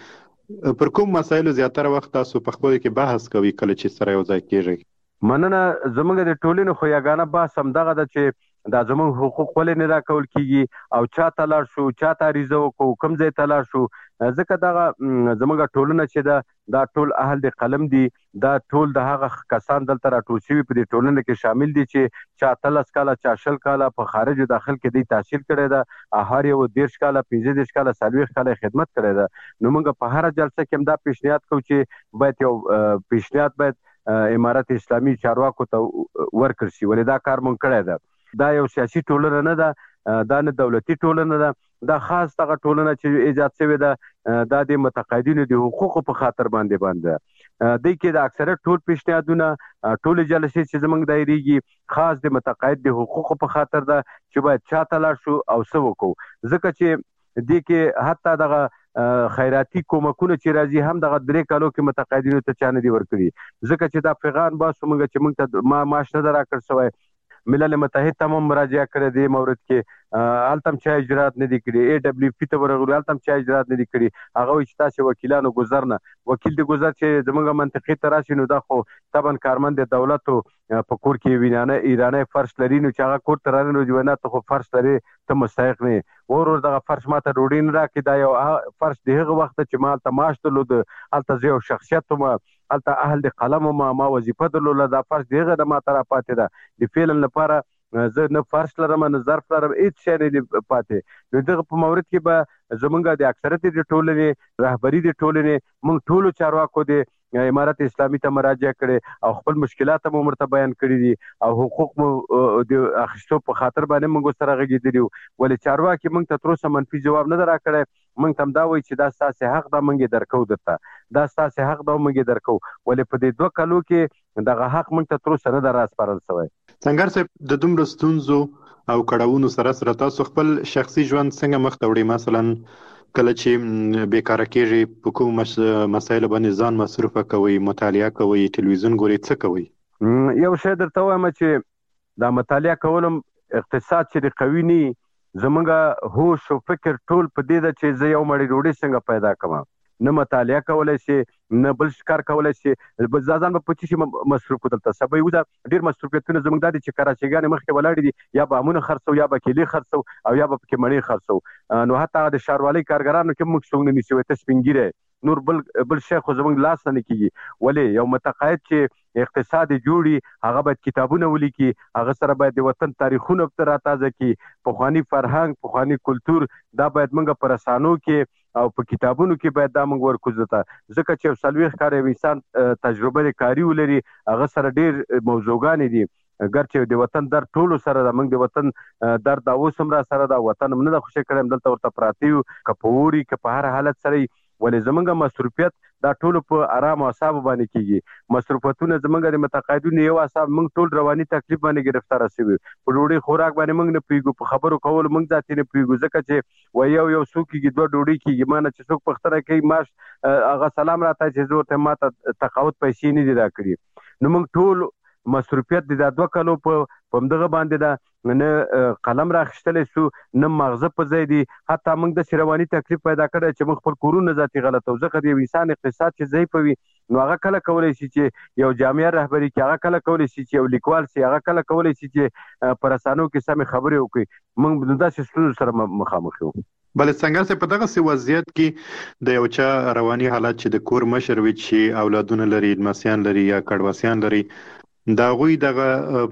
کوئ پر کوم مسایلو زیاتره وخت تاسو په خپلو کې بحث کوئ کله چې سره یو ځای کېږئ؟ مننه. زمونږ د ټولنې خو یګانه بحث همدغه ده چې دا زموږ حقوق ولې نه راکول کیږي او چا ته لاړ شو چا ته عریضه وکړو کوم ځای ته لاړ شو ځکه دغه زموږ ټولنه چې ده دا ټول اهل د قلم دي دا ټول د هغه کسان دلته راټول شوي په دې ټولنه کې شامل دي چې چا اتلس کاله چا شل کاله په خارج داخل کې دی تحصیل کړی ده هر یو دېرش کاله پنځه دېرش کاله څلوېښت کاله خدمت کړی ده. نو موږ په هره جلسه کې هم دا پیشنهاد کوو چې باید یو پیشنهاد باید امارت اسلامي چارواکو ته ورکړل شي ولې دا کار مونږ کړی ده. دا یو سیاسي ټولنه نه ده دا نه دولتي ټولنه ده دا خاص دغه ټولنه چې ایجاد شوې ده دا د متقاعدینو د حقوقو په خاطر باندې باندې دی کې د اکثریت ټول پیشنهادونه ټول جلسې چې زمونږ دایریږي خاص د متقاعد د حقوقو په خاطر ده چې باید چا ته لاړ شو او څه وکړو ځکه چې دی کې حتی دغه خیراتي کومکونه چې راځي هم دغه درې کالو کې متقاعدینو ته چا نه دي ورکړي ځکه چې دا پیغام باسو موږ چې موږ ته ما معاش نه ده راکړل شوی. ملل متحد ته هم مراجعه کړې دې مورد کې هلته هم چا اجرات نه دي کړي ای ډبلیو پي ته ورغلو هلته هم چا اجرات نه دي کړي هغه وایي چې تاسې وکیلانو ګذر نه وکیل د ګذر چې زموږ منطقې ته راشي نو دا خو طبعا کارمند د دولتو په کور کې وینانه ایرانی فرش لري نو چې هغه کور ته رانه نو جوانه ته خو فرش لري ته مستحق نه ور ور دغه فرش ماته ډوډۍ نه راکړي دا یو فرش د هغه وخت چې ما هلته معاش درلود هلته زه یو شخصیت وم هلته اهل د قلم وم ما وظیفه درلوده دا فرش د هغه د ماته راپاتې ده د فعلا لپاره زه نه فرش لرم نه ظرف لرم هېڅ شی نه دي پاتې. نو دغه په مورد کې به زمونږ د اکثریت د ټولنې رهبري د ټولنې موږ ټولو چارواکو د امارت اسلامي ته مراجعه کړې او خپل مشکلات هم ورته بیان کړي دي او حقوق مو د اخیستو په خاطر باندې موږ سره غږېدلي وو ولې چارواکي موږ ته تر اوسه منفي جواب نه ده راکړی. موږ ته هم دا وایي چې دا ستاسې حق ده موږ یې درکوو درته دا ستاسې حق ده موږ یې درکوو ولې په دې دوه کالو کې دغه حق موږ ته تر اوسه نه ده راسپارل شوی. سنګر صاحب د دومره ستونزو او کړاوونو سره سره تاسو خپل شخصي ژوند څنګه مخ ته وړئ مثلا کله چې بیکاره کېږئ په کوم مسایلو باندې ځان مصروفه کوئ مطالعه کوئ تلویزیون ګورئ څه کوئ؟ یو شی درته وایم چې دا مطالعه کولم اقتصاد چې د قوي نه زمونږ هوش او فکر ټول په دې ده چې زه یو مړۍ ډوډۍ څنګه پیدا کړم نه مطالعه کولی شي نه بل کار کولی شي ځان به په څه شي مصروف دلته سبا یو ده ډېر مصروفیتونه زموږ دا دي چې کراچیګانې مخکې ولاړې دي یا به امونه خرڅو یا به کیلې خرڅو او یا به پکې مڼې خرڅو نو حتی د ښاروالۍ کارګرانو کې موږ څوک نه نیسي ته سپین ږیری نور بل بل شی خو زموږ لاس نه کېږي ولې یو متقاعد چې اقتصاد جوړي هغه باید کتابونه ولیکي هغه سره باید د وطن تاریخونه راته تازه کړي پخواني فرهنګ پخواني کلتور دا باید موږ په رسانو کې او په کتابونو کې باید دا موږ ورکوځو ته ځکه چې سلويخ کار انسان تجربه کاری ولري هغه سره ډیر موضوعګان دي ګرچې د وطن در ټولو سره د موږ د وطن در د اوسم را سره د وطن منه د خوشی کړم دلته ورته پراتیو کپوري که په هر حالت سره ولې زمونږ مصروفیت دا ټول په آرام او اعصاب باندې کیږي مصروفیتونه زمونږ د متقاعدینو یو اعصاب موږ ټول رواني تکلیف باندې گرفتار شوی په ډوډۍ خوراک باندې موږ نه پیګو په خبرو کول موږ ذاتي نه پیګو ځکه چې و یو یو څوک کې دوه ډوډۍ کیږي مانه چې څوک پختره کوي ماش هغه سلام راته چې زور ته ماته تقاعد پیسې نه دي راکړي نو موږ ټول مصروفیت د دوه کلو په پمدغه باندې دا نه قلم راخښتلې سو نه مغزه په ځای دي حتی موږ د شروانی تکلیف پیدا کړی چې موږ خپل کورونه ذاتي غلطو ځکه د انسان اقتصاد چې ضعیف وي نو هغه کله کولای شي چې یو جامعه رهبری کې هغه کله کولای شي چې یو لیکوال سي هغه کله کولای شي چې پرسانو کې سم خبرې وکړي موږ د داسې ستونزو سره مخامخ یو بل څنګه چې په دغه سی وضعیت کې د یو چا رواني حالت چې د کور مشر وي چې اولادونه لري مسیان لري یا کډواسیان لري دا غوي دغه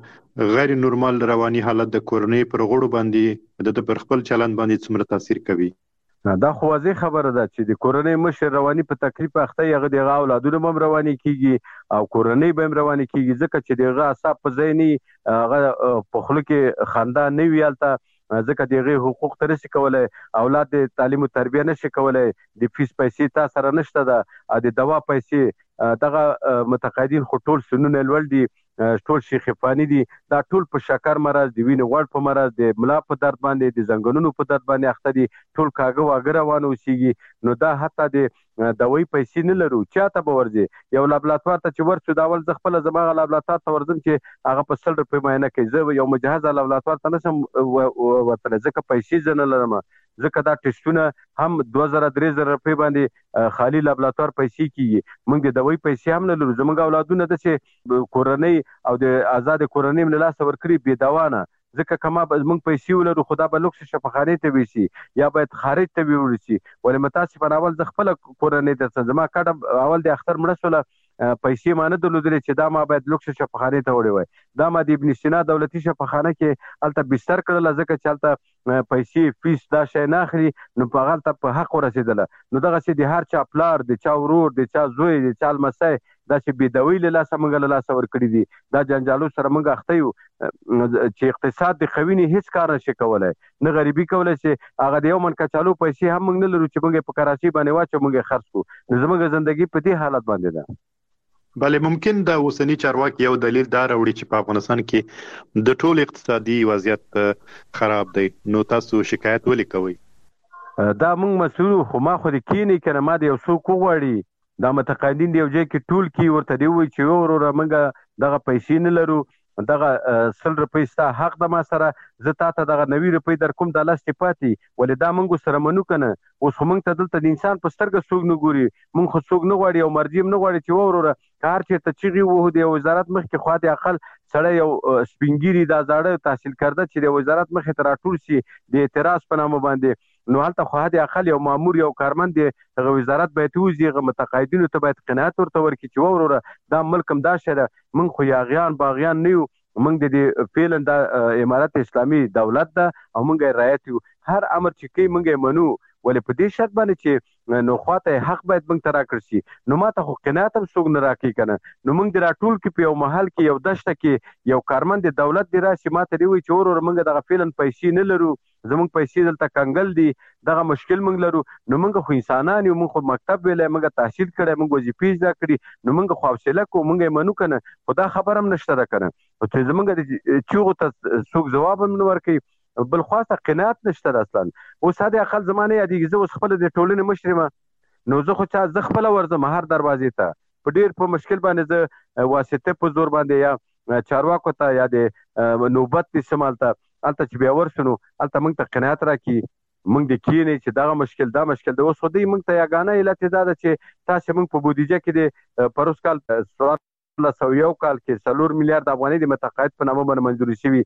غیر نورمال رواني حالت د کورنۍ پر غړو باندې د پر خپل چلند باندې څومره تاثیر کوي دا خو واضح خبره ده چې د کورنۍ مشر رواني په تکلیف اخته یغه د اولادونو هم رواني کیږي او کورنۍ به هم رواني کیږي ځکه چې دغه اعصاب په ځای نه هغه په خلک کې خندا نه ویالته ځکه دغه حقوق تر څه کولای اولاد د تعلیم او تربیه نشي کولای د فیس پیسې تاسو سره نشته ده د دوا پیسې دغه متقاعدین خو ټول سنونه لول دي ټول شیخفانی دي دا ټول په شکر مرز دی وینې غوړ په مرز دی ملا په درد باندې د زنګونونو په درد باندې اخته دي ټول کاغه واګه روان اوسېږي نو دا حتی د دوی پیسې نه لرو چاته به ورځي یو لابراتوار ته چې ورڅو دا ول ز خپل زماغه لابراتوار ته ورځم چې هغه په سل روپۍ معاینه کوي زه یو مجهز لابراتوار ته نشم ورته ځکه پیسې زنه لرم ځکه دا ټیسټونه هم دوه زره درې زره روپۍ باندې خالی لابراتوار پیسې کیږي موږ د دوی پیسې هم نه لرو زموږ اولادونه د چې کورنۍ او د آزاد کورنۍ من لاس ورکړي بي دوانه ځکه کما موږ پیسې ولرو خدا به لوکس شفاخانه ته ویسي یا باید خارج ته ویورسي ولې متاسفانه اول ز خپل کورنۍ ته زما کډه اول د اختر مرسوله پیسې مانه درلودلې چې دا ما باید لوکس شفاخانه ته وړي وای دا ما د ابن سینا دولتي شفاخانه کې الته بستر کړل ځکه چې الته پیسې فیس دا شي نه اخلي نو په غلطه په حق ورسېدله نو دغه چې د هر چا پلار د چا ورور د چا زوی د چا لمسای دا چې بيدوي له لاسه موږ له لاسه ور کړی دي دا جنجالو سره موږ اخته یو چې اقتصاد د خوینې هیڅ کار نشي کولای نه غریبي کولای شي هغه د یو من کچالو پیسې هم موږ نه لرو چې موږ په کراچي باندې واچو موږ خرڅ کو نو زموږ ژوندۍ په دې حالت باندې ده بلې ممکن د اوسنی چارواکي یو دلیل دا راوړي چې په افغانستان کې د ټول اقتصادي وضعیت خراب دی نو تاسو شکایت ولې کوئ دا موږ مسؤل خو ما خو د کینې کنه ما د یو څوک وغواړي دا متقاعدین دی یو ځای کې ټول کې ورته دی وي چې وروره موږ دغه پیسې نه لرو دغه سل روپۍ ستا حق د ما سره زه تا ته دغه نوي روپۍ در کوم د لاس پاتې ولې دا موږ سره منو کنه اوس خو موږ ته دلته د انسان په سترګه څوک نه ګوري موږ خو څوک نه غواړي او مرجیم نه غواړي چې وروره کار چې ته چیغي وو د وزارت مخکې خو د عقل سړی یو سپینګيري دا زاړه تحصیل کرده چې د وزارت مخې ته راټول شي د اعتراض په نامه باندې نو هلته خو د عقل یو مامور یو کارمند دی هغه وزارت باید وزي هغه متقاعدینو ته باید قناعت ورته ورکړي چې وروره دا ملک هم دا شره موږ خو یاغیان باغیان نه یو موږ د فعلا د امارت اسلامي دولت ده او موږ رعایت یو هر امر چې کوي موږ منو ولې په دې شرط باندې چې نو خواته حق باید موږ ترا کړی نو ماته خو قناعت هم څوک نه راکې کنه نو موږ د راټول کې په یو محل کې یو دشته کې یو کارمند دولت دی راشي ماته دی وی چې ورور موږ دغه فعلا پیسې نه لرو زموږ پیسې دلته کنګل دي دغه مشکل موږ لرو نو موږ خو انسانان یو موږ خو مکتب ویلې موږ تحصیل کړی موږ وظیفې زده کړې نو موږ خو حوصله کو موږ منو کنه خدا خبر هم نشته را کنه چې زموږ د چوغ ته څوک جواب هم نه ورکړي بل خاصه قناعت نشته اصلا اوس هدا خپل زمانه یادېږي زه اوس خپل د ټولنې مشرمه نو زه خو چا زه خپل ورزم هر دروازې ته په ډیر په مشکل باندې زه واسطه په زور باندې یا چارواکو ته یا د نوبت د شمالته الته چې بیا ورسونو الته موږ ته قناعت راکړي موږ د کینې چې دا مشکل دا مشکل د اوس خو دې موږ ته یاګانه علت دا ده چې تاسو موږ په بودیجه کې د پروس کال سورات له سو یو کال کې څلور میلیارډ افغانۍ د متقاعد په نامه باندې منځوري شوي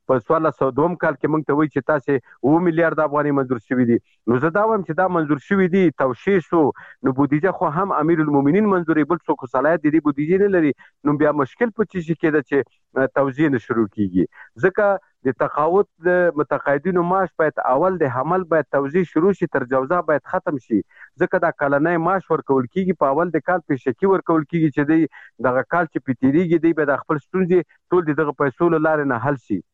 په څوارلس سوه دوم کال کې موږ ته وایي چې تاسې اوه میلیارډ افغانۍ منظور شوي دي. نو زه دا وایم چې دا منظور شوي دي توشیح شو نو بودیجه خو هم امیر المؤمنین منظورې بل څوک صلاحیت د دې بودیجې نه لري نو بیا مشکل په څه شي کېده چې توزیع نه شروع کیږي. ځکه د تقاعد د متقاعدینو معاش باید اول د حمل باید توزیع شروع شي تر جوزا باید ختم شي. ځکه دا کلنۍ معاش ورکول کیږي په اول د کال پیشکي ورکول کیږي چې دی دغه کال چې پیتیریږي دی به د خپل ستونزې ټول د دغه پیسو له لارې نه حل شي.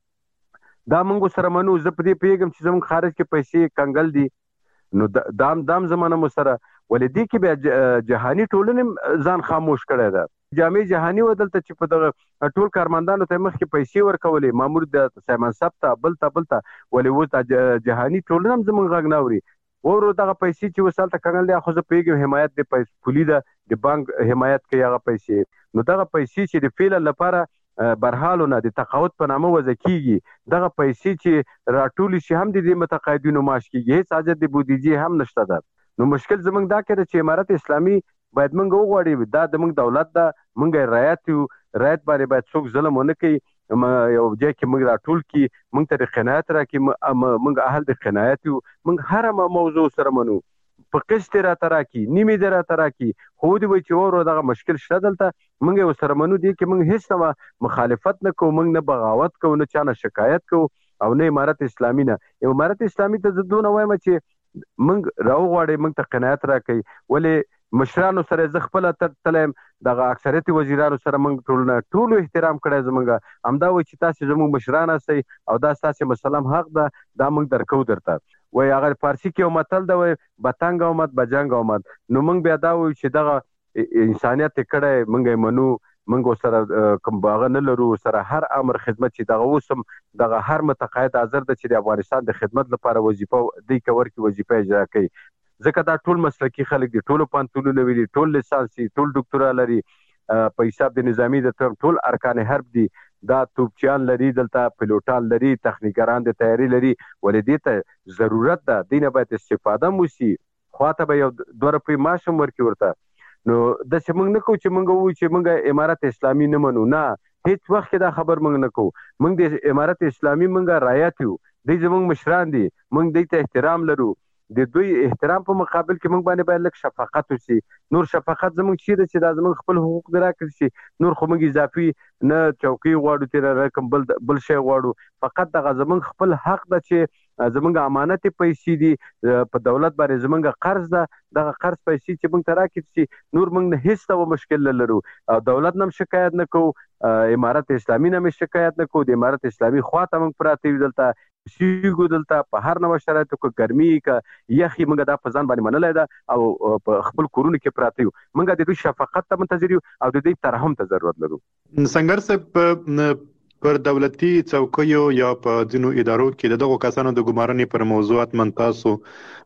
دا موږ سره منو. زه په دې پوهېږم چې زموږ خارج کې پیسې کنګل دي نو دام دام زمانه مو سره ولې دې کې بیا جهاني ټولنې ځان خاموش کړی ده. جامع جهاني و دلته چې په دغه ټول کارمندانو ته مخکې پیسې ورکولې مامور د سایمن صاحب ته بل ته بل ته ولې اوس جهاني ټولنه هم زموږ غږ نه اوري. ورو دغه پیسې چې اوس هلته کنګل دی خو زه پوهېږم حمایت د پولي ده د بانک حمایت کوي هغه پیسې. نو دغه پیسې چې د فعلا لپاره برحالونه د تقاعد په نامه وضع کیږي دغه پیسې چې راټول شي هم د دې متقاعدینو معاش کیږي هیڅ حاجت د بودیجې هم نشته ده. نو مشکل زموږ دا کړی چې امارت اسلامي باید موږ وغواړو دا د موږ دولت ده موږ رعایت یو رعایت باندې باید څوک ظلم ونه کوي یو ځای کې موږ راټول کړي موږ ته د قناعت راکړي موږ اهل د قناعت یو موږ هره موضوع سره منو په قسط راته راکړي نیمې دې راته راکړي خو دې وایي چې ورو دغه مشکل شته دلته موږ یې ورسره منو دي کې موږ هېڅ مخالفت نه کوو موږ نه بغاوت کوو نه چا نه شکایت کوو او نه امارت اسلامي نه. امارت اسلامي ته زه دونه وایم چې موږ راوغواړئ موږ ته قناعت راکړئ. ولې مشرانو سره زه خپله تلم دغه اکثریت وزیرانو سره موږ ټولونه ټولو احترام کړی زموږ همدا وایي چې تاسې زموږ مشران هستئ او دا ستاسې مسلم حق ده دا موږ درکو درته. وایي هغه فارسي کې یو متل ده وایي بتنګ آمد بجنګ آمد. نو موږ بیا دا وایو چې دغه انسانیت یې کړی موږ یې منو موږ سره کوم هغه نه لرو سره هر امر خدمت چې دغه اوس هم دغه هر متقاعد حاضر ده چې د افغانستان د خدمت لپاره وظیفه دی که ورکړي وظیفه اجرا کوي. ځکه دا ټول مسلکي خلک دي ټولو پوهنتونونه ویلي ټول لیسانس دي ټول ډاکټرا لري په حساب د نظامي د ټرم ټول ارکان حرب دي دا توپچیان لري دلته پیلوټان لري تخنیکران د تیاری لري ولې دې ته ضرورت ده دې نه باید استفاده مو شي خواته به یو دوه روپۍ معاش هم ورکړي ورته. نو داسې موږ نه کوو چې موږ ووایو چې موږ امارت اسلامي نه منو نه هیڅ وخت کې دا خبر موږ نه کوو. موږ د امارت اسلامي موږ رعایت یو دوی زموږ مشران دي موږ دوی ته احترام لرو د دوی احترام په مقابل کې موږ باندې باید لږ شفقت وشي. نور شفقت زموږ چیرې چې دا زموږ خپل حقوق دې راکړي شي نور خو موږ اضافي نه چوکۍ غواړو چې رقم بل بل شی غواړو فقط دغه زموږ خپل حق ده چې زموږ امانت پیسې دي په دولت باندې زموږ قرض ده دغه قرض پیسې چې موږ ته راکړي شي نور موږ نه هیڅ ډول مشکل نه لرو او دولت نه شکایت نه کوو امارت اسلامي نه شکایت نه کوو د امارت اسلامي خواته موږ پراته یو دلته سیګو دلته په هر نوع شرایطو کې ګرمي کې یخي موږ دا په ځان باندې منلای ده او په خپل کورونو کې پراته یو موږ د دوی شفقت ته منتظر یو او د دوی ترحم ته ضرورت لرو. څنګه صاحب پر دولتي څوکیو یا په ځینو ادارو کې دغه کسانو د ګمارنې پر موضوعات من تاسو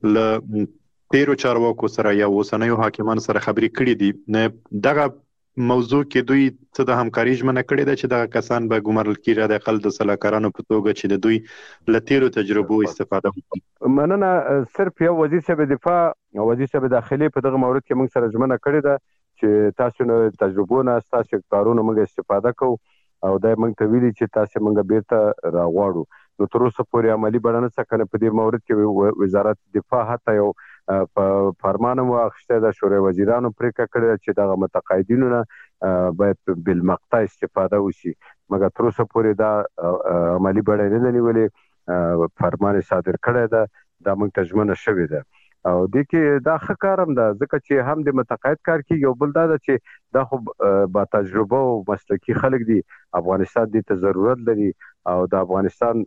ل تیرو چارواکو سره یا اوسنیو حاکمان سره خبرې کړې دي دغه موضوع کې دوی څه د همکاري ژمنه کړې ده چې دغه کسان به ګمارل کېږي د اقل د سلاکارانو په توګه چې د دوی له تیرو تجربو استفاده وکړي. مننه. صرف یو وزیر صاحب دفاع او وزیر صاحب داخلي په دغه مورد کې موږ سره ژمنه کړې ده چې تاسو نو تجربو نه تاسو کارونه موږ استفاده کوو او دا موږ ته ویلي چې تاسو موږ بیرته راغواړو. نو تر اوسه پورې عملی بڼه نه څکنه په دې مورد کې وزارت دفاع حتی یو په فرمان مو اخیسته د شورای وزیرانو پریکړه کړې چې دغه متقاعدینو نه باید بالمقطع استفاده وشي مګر تر اوسه پورې دا عملی بڼه نه نیولې فرمان صادر کړی ده دا موږ ته ژمنه شوې ده او د کې دا ښه کار هم ده ځکه چې هم د متقاعد کار کې یو بل دا ده چې دا خو با تجربه او مسلکي خلک دي افغانستان دې ته ضرورت لري او د افغانستان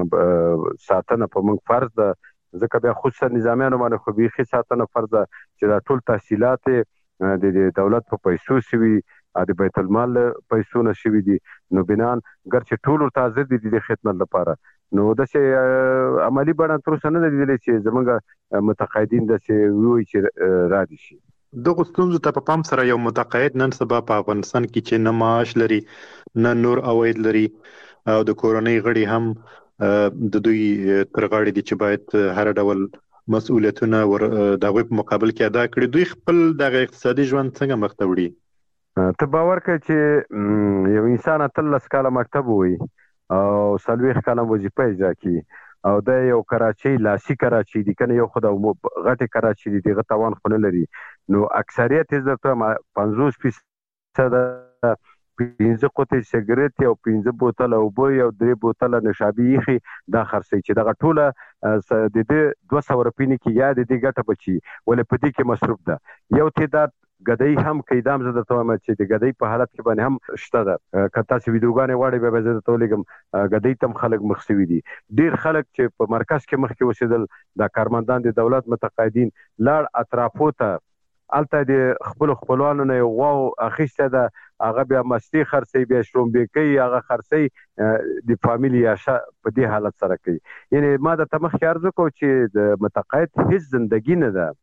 ساتنه په موږ فرض ده ځکه بیا خصوصا نظامیانو باندې خو بیخي ساتنه فرض ده چې دا ټول تحصیلات د دولت په پیسو شوي د بیت المال پیسو نه شوي دي نو بنان ګرچې ټول ورته حاضر دي د خدمت لپاره نو داسې عملي بڼه تر اوسه نه ده لیدلې چې زموږ متقاعدین داسې ووایي چې را دي شي. دغه ستونزو ته په پام سره یو متقاعد نن سبا په افغانستان کې چې نه معاش لري نه نور عواید لري او د کورنۍ غړي هم د دوی تر غاړې دي چې باید هر ډول مسؤلیتونه ور د غوښ په مقابل کې ادا کړي دوی خپل د اقتصادي ژوند څنګه مخ ته وړي. ته باور کړې چې یو انسان اتلس کاله مکتب وي او څلوېښت کاله وظیفه اجرا کړي او د یو کراچۍ لاسي کراچۍ دي کنه یو خو د غټې کراچۍ دي دغه توان خو نه لري نو اکثریت یې درته پنځوس فیصد پنځه قوطۍ سګرټ او پنځه بوتله اوبه او درې بوتله نشابي ایخي دا خرڅوي چې دغه ټوله د دې دوه سوه روپۍ نه کې یا د دې ګټه بچي ولې په دې کې مصروف ده یو تعداد ګدۍ هم کیدام زه درته وایم چې د ګدۍ په حالت کې باندې هم شته ده که تاسو ویډیوګانې غواړئ بیا به زه درته ولیږم ګدۍ ته هم خلک مخ سوي دي ډېر خلک چې په مرکز کې مخکې اوسېدل دا کارمندان د دولت متقاعدین لاړ اطرافو ته هلته د خپلو خپلوانو نه یو غواو اخیسته ده هغه بیا مستي خرڅوي بیا شړومبې کوي هغه خرڅوي د فامیل یاشه په دې حالت سره کوي یعنې ما درته مخکې عرض وکړو چې د متقاعد هېڅ زندګي نه ده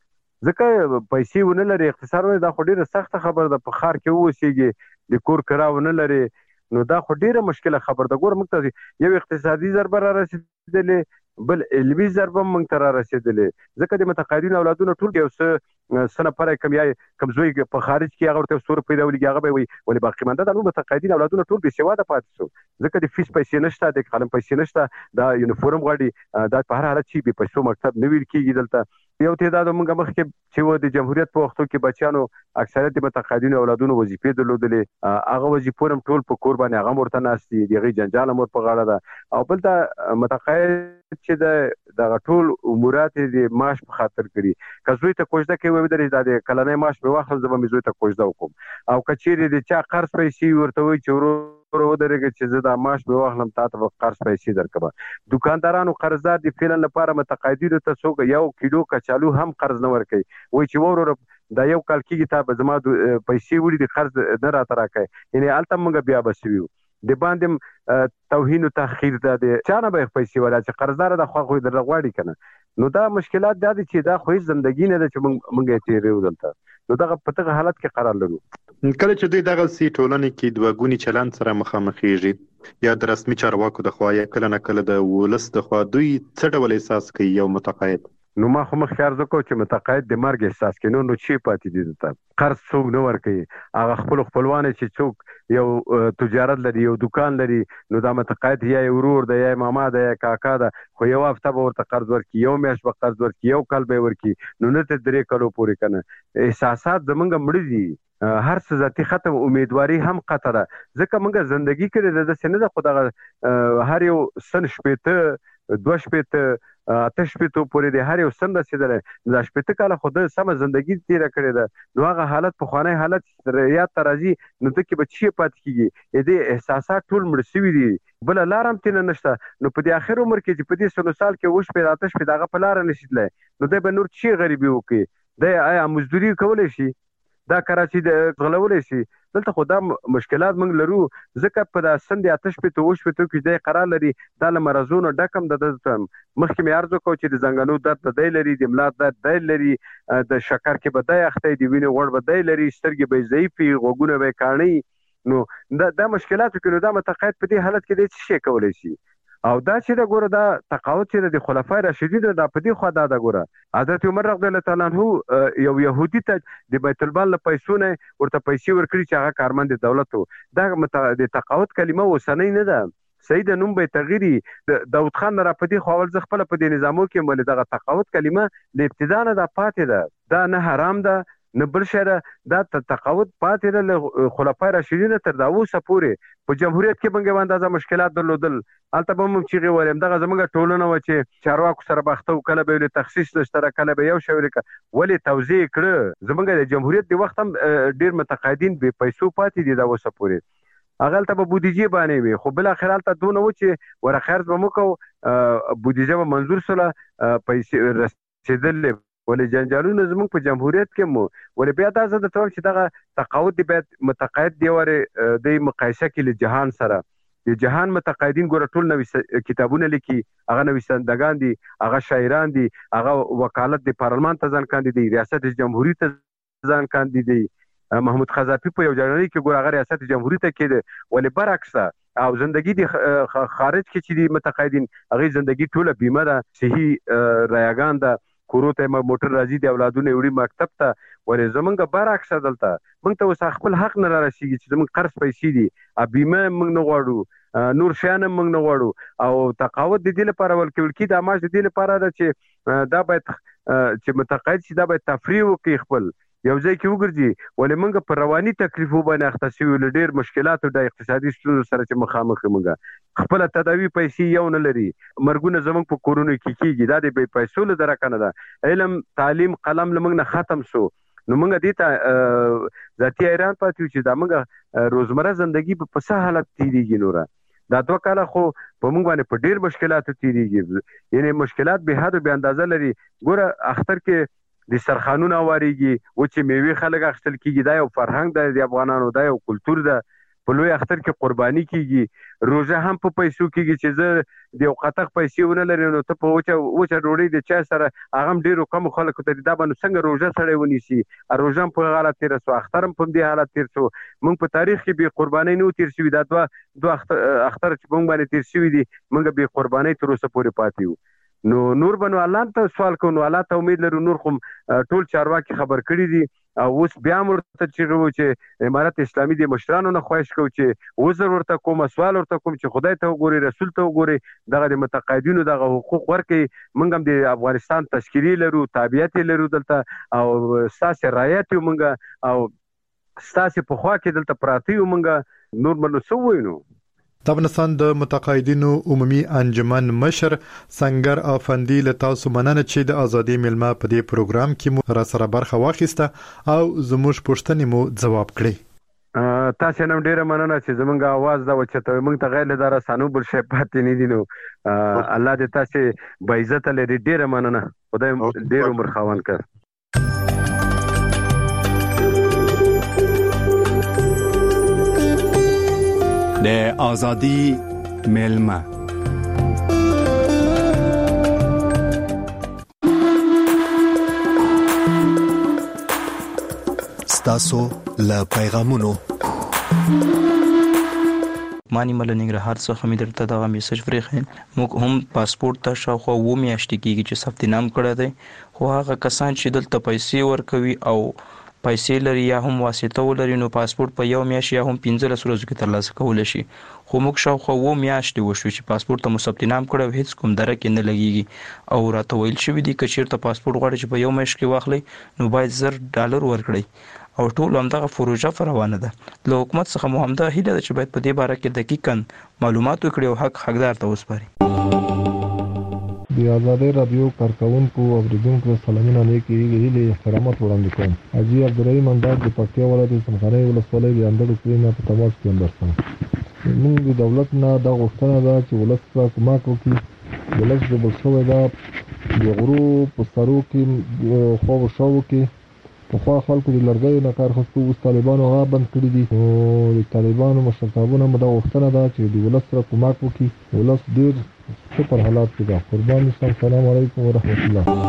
ځکه پیسې ونه لري اقتصاد دا خو ډیره سخته خبره ده په ښار کې اوسېږي د کور کرا ونه لري نو دا خو ډیره مشکله خبره ده ګوره موږ ته یو اقتصادي ضربه را رسېدلې بل علمي ضربه موږ ته را رسېدلې ځکه د متقاعدینو اولادونه ټول یو څه څه نفره کم یا کم زوی په خارج کې هغه ورته څو روپۍ راولېږي هغه به وي ولې باقي مانده دا نور متقاعدین اولادونه ټول بې سواده پاتې شو ځکه د فیس پیسې نشته د قلم پیسې نشته دا یونیفورم غواړي دا په هر حالت چې بې پیسو مکتب نه ویل کېږي دلته یو تعداد موږ مخکې چې و د جمهوریت په وختو کې بچیانو اکثریت د متقاعدینو اولادونو وظیفې درلودلې هغه وظیفو هم ټول په کور باندې هغه ورته ناست دي د هغې جنجال هم ور په غاړه ده او بل دا متقاعد چې د دغه ټول امورات د معاش په خاطر کړي که زوی ته کوژده کوي ودرېږي دا د کلنی معاش مې واخلم زه به مې زوی ته کوژده وکړم او که چیرې د چا قرض پیسې ورته وایي چې ورو ودرېږه چې زه دا معاش مې واخلم تا ته به قرض پیسې درکړم دوکاندارانو قرضدار د فعلا لپاره متقاعدینو ته څوک یو کیلو کچالو هم قرض نه ورکوي وایي چې وروره دا یو کال کېږي تا به زما پیسې وړي د قرض نه راته راکوي یعنې هلته موږ بیا به سوي د باندې توهین او تحقیر ده د چا نه به پیسې ولا چې قرضدار د خوا خو در غواړي کنه نو دا مشکلات دا دي چې دا خو زندګی نه ده چې موږ یې تیرې ودلته نو دغه په دغه حالت کې قرار لرو کله چې دوی دغه سی ټولنې کې دوه ګونی چلند سره مخامخېږي یا د رسمي چارواکو د خوا یا کله نه کله د ولس د خوا دوی څه ډول احساس کوي یو متقاعد نو ما خو مخکې عرض وکړو چې متقاعد د مرګ احساس کوي نو نو چې پاتې دي دلته قرض څوک نه ورکوي هغه خپلو خپلوان چې څوک یو تجارت لري یو دکان لري نو دا متقاعد یا ورور دی یا ماما دی یا کاکا ده خو یو هفته به ورته قرض ورکړي یو میاشت به قرض ورکړي یو کال به یې ورکړي نو نه تر درې کالو پورې که نه احساسات زمونږ مړه دي هر څه ذاتي ختم امیدواري هم قطه ده ځکه موږ زندګي کړې ده داسې نه ده خو دغه هر یو سن شپېته دوه شپېته اته شپېتو پورې د هر یو سن رسېدلی دا شپېته کاله خو د سمه زندګي تېره کړې ده نو هغه حالت پخوانی حالت یاد ته راځي نو ده کې به څه پاتې کېږي د دې احساسات ټول مړه سوي دي بله لاره هم تېنه نشته نو په دې اخر عمر کې چې په دې سلو سال کې اووه شپېته اته شپېته هغه په لاره نشي تللی نو دی به نور څه غریبي وکړي دی آیا مزدوري کولی شي دا کراچي د غلولی شي دلته خو دا مشکلات موږ لرو ځکه په دا سن د اته شپېته اووه شپېتو کې دی قرار لري دا له مرضونو ډک هم د ده مخکې مې عرض وکړو چې د زنګنو درد به دی لري د ملا درد دی لري د شکر کې به دی اخته د وینې غوړ به دی لري سترګې به یې ضعیفې غوږونه به یې کاڼي نو دا دا مشکلاتو کې نو دا متقاعد په دې حالت کې دی څه شی کولی شي او دا چې دا ګوره دا تقاعد چې د خلفای راشدین دا په دې خوا دا دا ګوره حضرت عمر رضی الله تعالی عنہ یو يهودي ته د بیت المال له پیسو نه ورته پیسې ورکړي چې هغه کارمند دولت دا د تقاعد کلمه اوسنۍ نه ده صحیح د نوم به تغیري داود خان را پدې خو اول ځ خپل په دې نظامو کې مل دغه تقاعد کلمه د ابتدا نه دا پاتې ده دا نه حرام ده نه بل شی ده دا تقاعد پاتې ده له خلفای راشدین تر دا اوسه پورې په جمهوریت کې موږ اندازه مشکلات درلودل هلته به موږ چیغې ویلې همدغه زموږ ټولنه وه چې چارواکو سره باخته و کله به یې تخصیص نشته کله به یو شی ولیکه ولې توضیح یې کړه زموږ د جمهوریت د وخت هم ډېر متقاعدین بې پیسو پاتې دي دا اوسه پورې هغه هلته به بودیجې باندې وي خو بالاخره هلته دونه و چې وره خرڅ به مو کوو بودیجه به منظور سوله پیسې رسېدلې ولې جنجالونه زموږ په جمهوریت کې مو ولې بیا دا زه درته وایم چې دغه تقاعد دی باید متقاعد دی ورې دی مقایسه کړي له جهان سره د جهان متقاعدین ګوره ټول نوي کتابونه لیکي هغه نویسندګان دي هغه شاعران دي هغه وکالت د پارلمان ته ځان کاندي دي ریاست جمهوریت ته ځان کاندي دي محمود خزاپي په یو جرنالي کې ګوره هغه ریاست جمهوریت ته کېده ولې برعکس او زندگی د خارج کې چې د متقاعدین هغه زندگی ټوله بیمه ده صحي رایګان ده کورو ته موټر راځي د اولادونه وړي مکتب ته ولې زمونږ برعکس دلته موږ ته اوس خپل حق نه را رسېږي چې زموږ قرض پیسې دي بیمه موږ نه غواړو نور شیان موږ نه غواړو او تقاعد د دې لپاره ورکول کی د معاش د دې لپاره چې دا باید چې متقاعد شي دا باید تفریح وکړي خپل یو ځای کې وګرځي ولې موږ په رواني تکلیفو باندې اخته شوي له ډېر مشکلاتو د اقتصادي ستونزو سره چې مخامخ یو موږ خپله تداوي پیسې یو نه لري مرګونه زموږ په کورونو کې کېږي دا د بې پیسو له درکه نه ده علم تعلیم قلم له موږ نه ختم شو نو موږ دې ته ذاتي حیران پاتې یو چې دا موږ روزمره زندگی په څه حالت تېرېږي نوره دا دوه کاله خو په موږ باندې په ډېر مشکلاتو تېرېږي یعنې مشکلات بې حد و بې اندازه لري ګوره اختر کې د سرخانونه واریږي و چې میوې خلک اخیستل کېږي دا یو فرهنګ دی د افغانانو دا یو کلتور ده په لوی اختر کې قرباني کېږي روژه هم په پیسو کېږي چې زه د یو قطق پیسې ونه لرې نو ته په وچه وچه ډوډۍ د چای سره هغه هم ډېرو کمو خلکو ته دا به نو څنګه روژه سړی ونیسي روژه هم په حالت تېره سو اختر هم په همدې حالت تېر سو موږ په تاریخ کې بې قربانۍ نه و تېر شوي دا دوه دوه اختر چې په موږ باندې تېر شوي دي موږ بې قربانۍ تر اوسه پورې پاتې یو نو نور به نو الله ته سوال کوو نو الله ته امید لرو نور خو ټول چارواکي خبر کړي دي او اوس بیا هم ورته چیغې وو چې امارت اسلامي د مشرانو نه خواهش کوو چې عذر ورته کوم سوال ورته کوم چې خدای ته وګوري رسول ته وګوري دغه د متقاعدینو دغه حقوق ورکړي موږ هم د افغانستان تشکیلي لرو تابعیت لرو دلته او ستاسې رعایت یو موږ او ستاسې پخوا کې دلته پراته یو موږ نور به نو څه ووایو نو د افغانستان د متقاعدینو عمومي انجمن مشر سنگر افندي له تاسو مننه چې د ازادي ملما په دې پروګرام کې مو را سره برخه واخیسته او زموږ پوښتنې مو ځواب کړی تاسو نن ډیره مننه چې زمونږ आवाज دا وچته موږ ته غیر لدار سانو بل شي پاتې نه دي نو الله دې تاسو به عزت لري ډیره مننه خدای ډیر عمر خاوند کړ د ازادي ملما ستاسو له پیغامونو مانی مل ننګرهار څخه مې درته دغه میسج ورخین موږ هم پاسپورت ته شاوخوا و میاشتې کېږي چې ثبت نام کړی دی خو هغه کسان چې دلته پیسې ورکوي او پیسې لري یا هم واسطه ولري نو پاسپورت په یو میاشت یا هم پنځلس ورځو کې ترلاسه کولی شي خو موږ شاوخوا اووه میاشتې وشو چې پاسپورت ته مو ثبت نام کړی او هېڅ کوم درک یې نه لګېږي او راته ویل شوي دي که چېرته پاسپورت غواړئ چې په یو میاشت کې واخلئ نو باید زر ډالر ورکړئ او ټول همدغه پروژه په روانه ده له حکومت څخه مو همدا هیله ده چې باید په دې باره کې دقیقاً معلومات وکړي او حق حقدار ته وسپاري د ازادي رادیو کارکونکو او اوریدونکو سلامونه لیکي غوښتل احترامات وړاندې کوم حاجی عبدالرحیم انداز د پکتیا ولایت څمخانه ولسوالۍ د اندړو کلینا په تماس کې اندرسم موږ د دولت نه د غوښتنه ده چې ولس ته کومک وکړي ولس د بلشوي دا د غرو په سرو کې خو شاو کې په خوا خلکو د لرګیو نه کار خستو اوس طالبانو هغه بند کړي دي او د طالبانو مشرتابونه مو دا غوښتنه ده چې د ولس سره کومک وکړي ولس ډېر سپر حالات کې ده قربان شم سلام علیکم ورحمت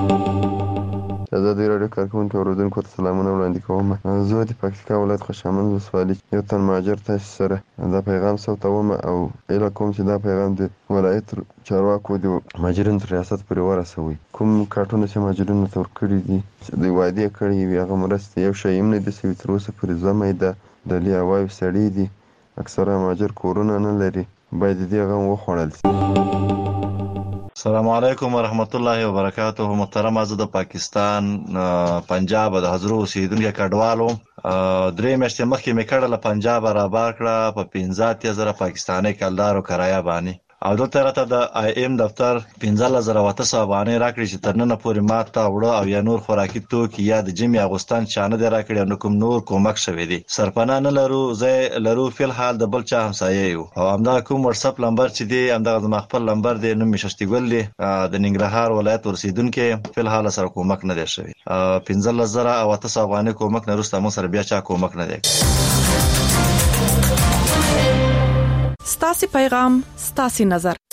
الله ازادي رادیو کارکونکو اوریدونکو ته سلامونه وړاندې کوم زه د پکتیکا ولایت خوشامند ولسوالۍ یو تن مهاجر تاسو سره دا پیغام ثبتوم او اله کوم چې دا پیغام د ولایت چارواکو د مهاجرینو تر ریاست پورې ورسوي کوم کارټونه چې مهاجرینو ته ورکړي دي د وعدې کړي وي هغه مرستې یو شی هم نه دي سوي تر اوسه پورې زمې ده د لیاوایو سړي دي اکثره مهاجر کورونه نه لري باید دې هغه وخوړل شي السلام علیکم ورحمت الله وبرکاته محترم زه د پاکستان پنجاب د حضرت اوسیدونکو کډوالو درې میاشتې مخکې مې کړه له پنجاب را بار کړه په پنځه اتیا زره پاکستاني کلدارو کرایه باندې او دلته راته د آی ایم دفتر پنځه زره واته سوه افغانۍ راکړي چې تر ننه پورې ما ته اوړه او یا نور خوراکي توکي یا د جمعې اغوستن چا نه دی راکړي او نه کوم نور کومک شوی دی سرپناه نه لرو ځای لرو فی الحال د بل چا همسایه یو او همدغه کوم وټساپ نمبر چې دی همدغه زما خپل نمبر دی نوم مې ششتګل دی د ننګرهار ولایت اوسیدونکی فی الحال سره کومک نه دی شوی پنځه زره او اته سوه افغانۍ کومک نه وروسته موږ سره بیا چا کومک نه دی ستاسو پیغام ستاسو نظر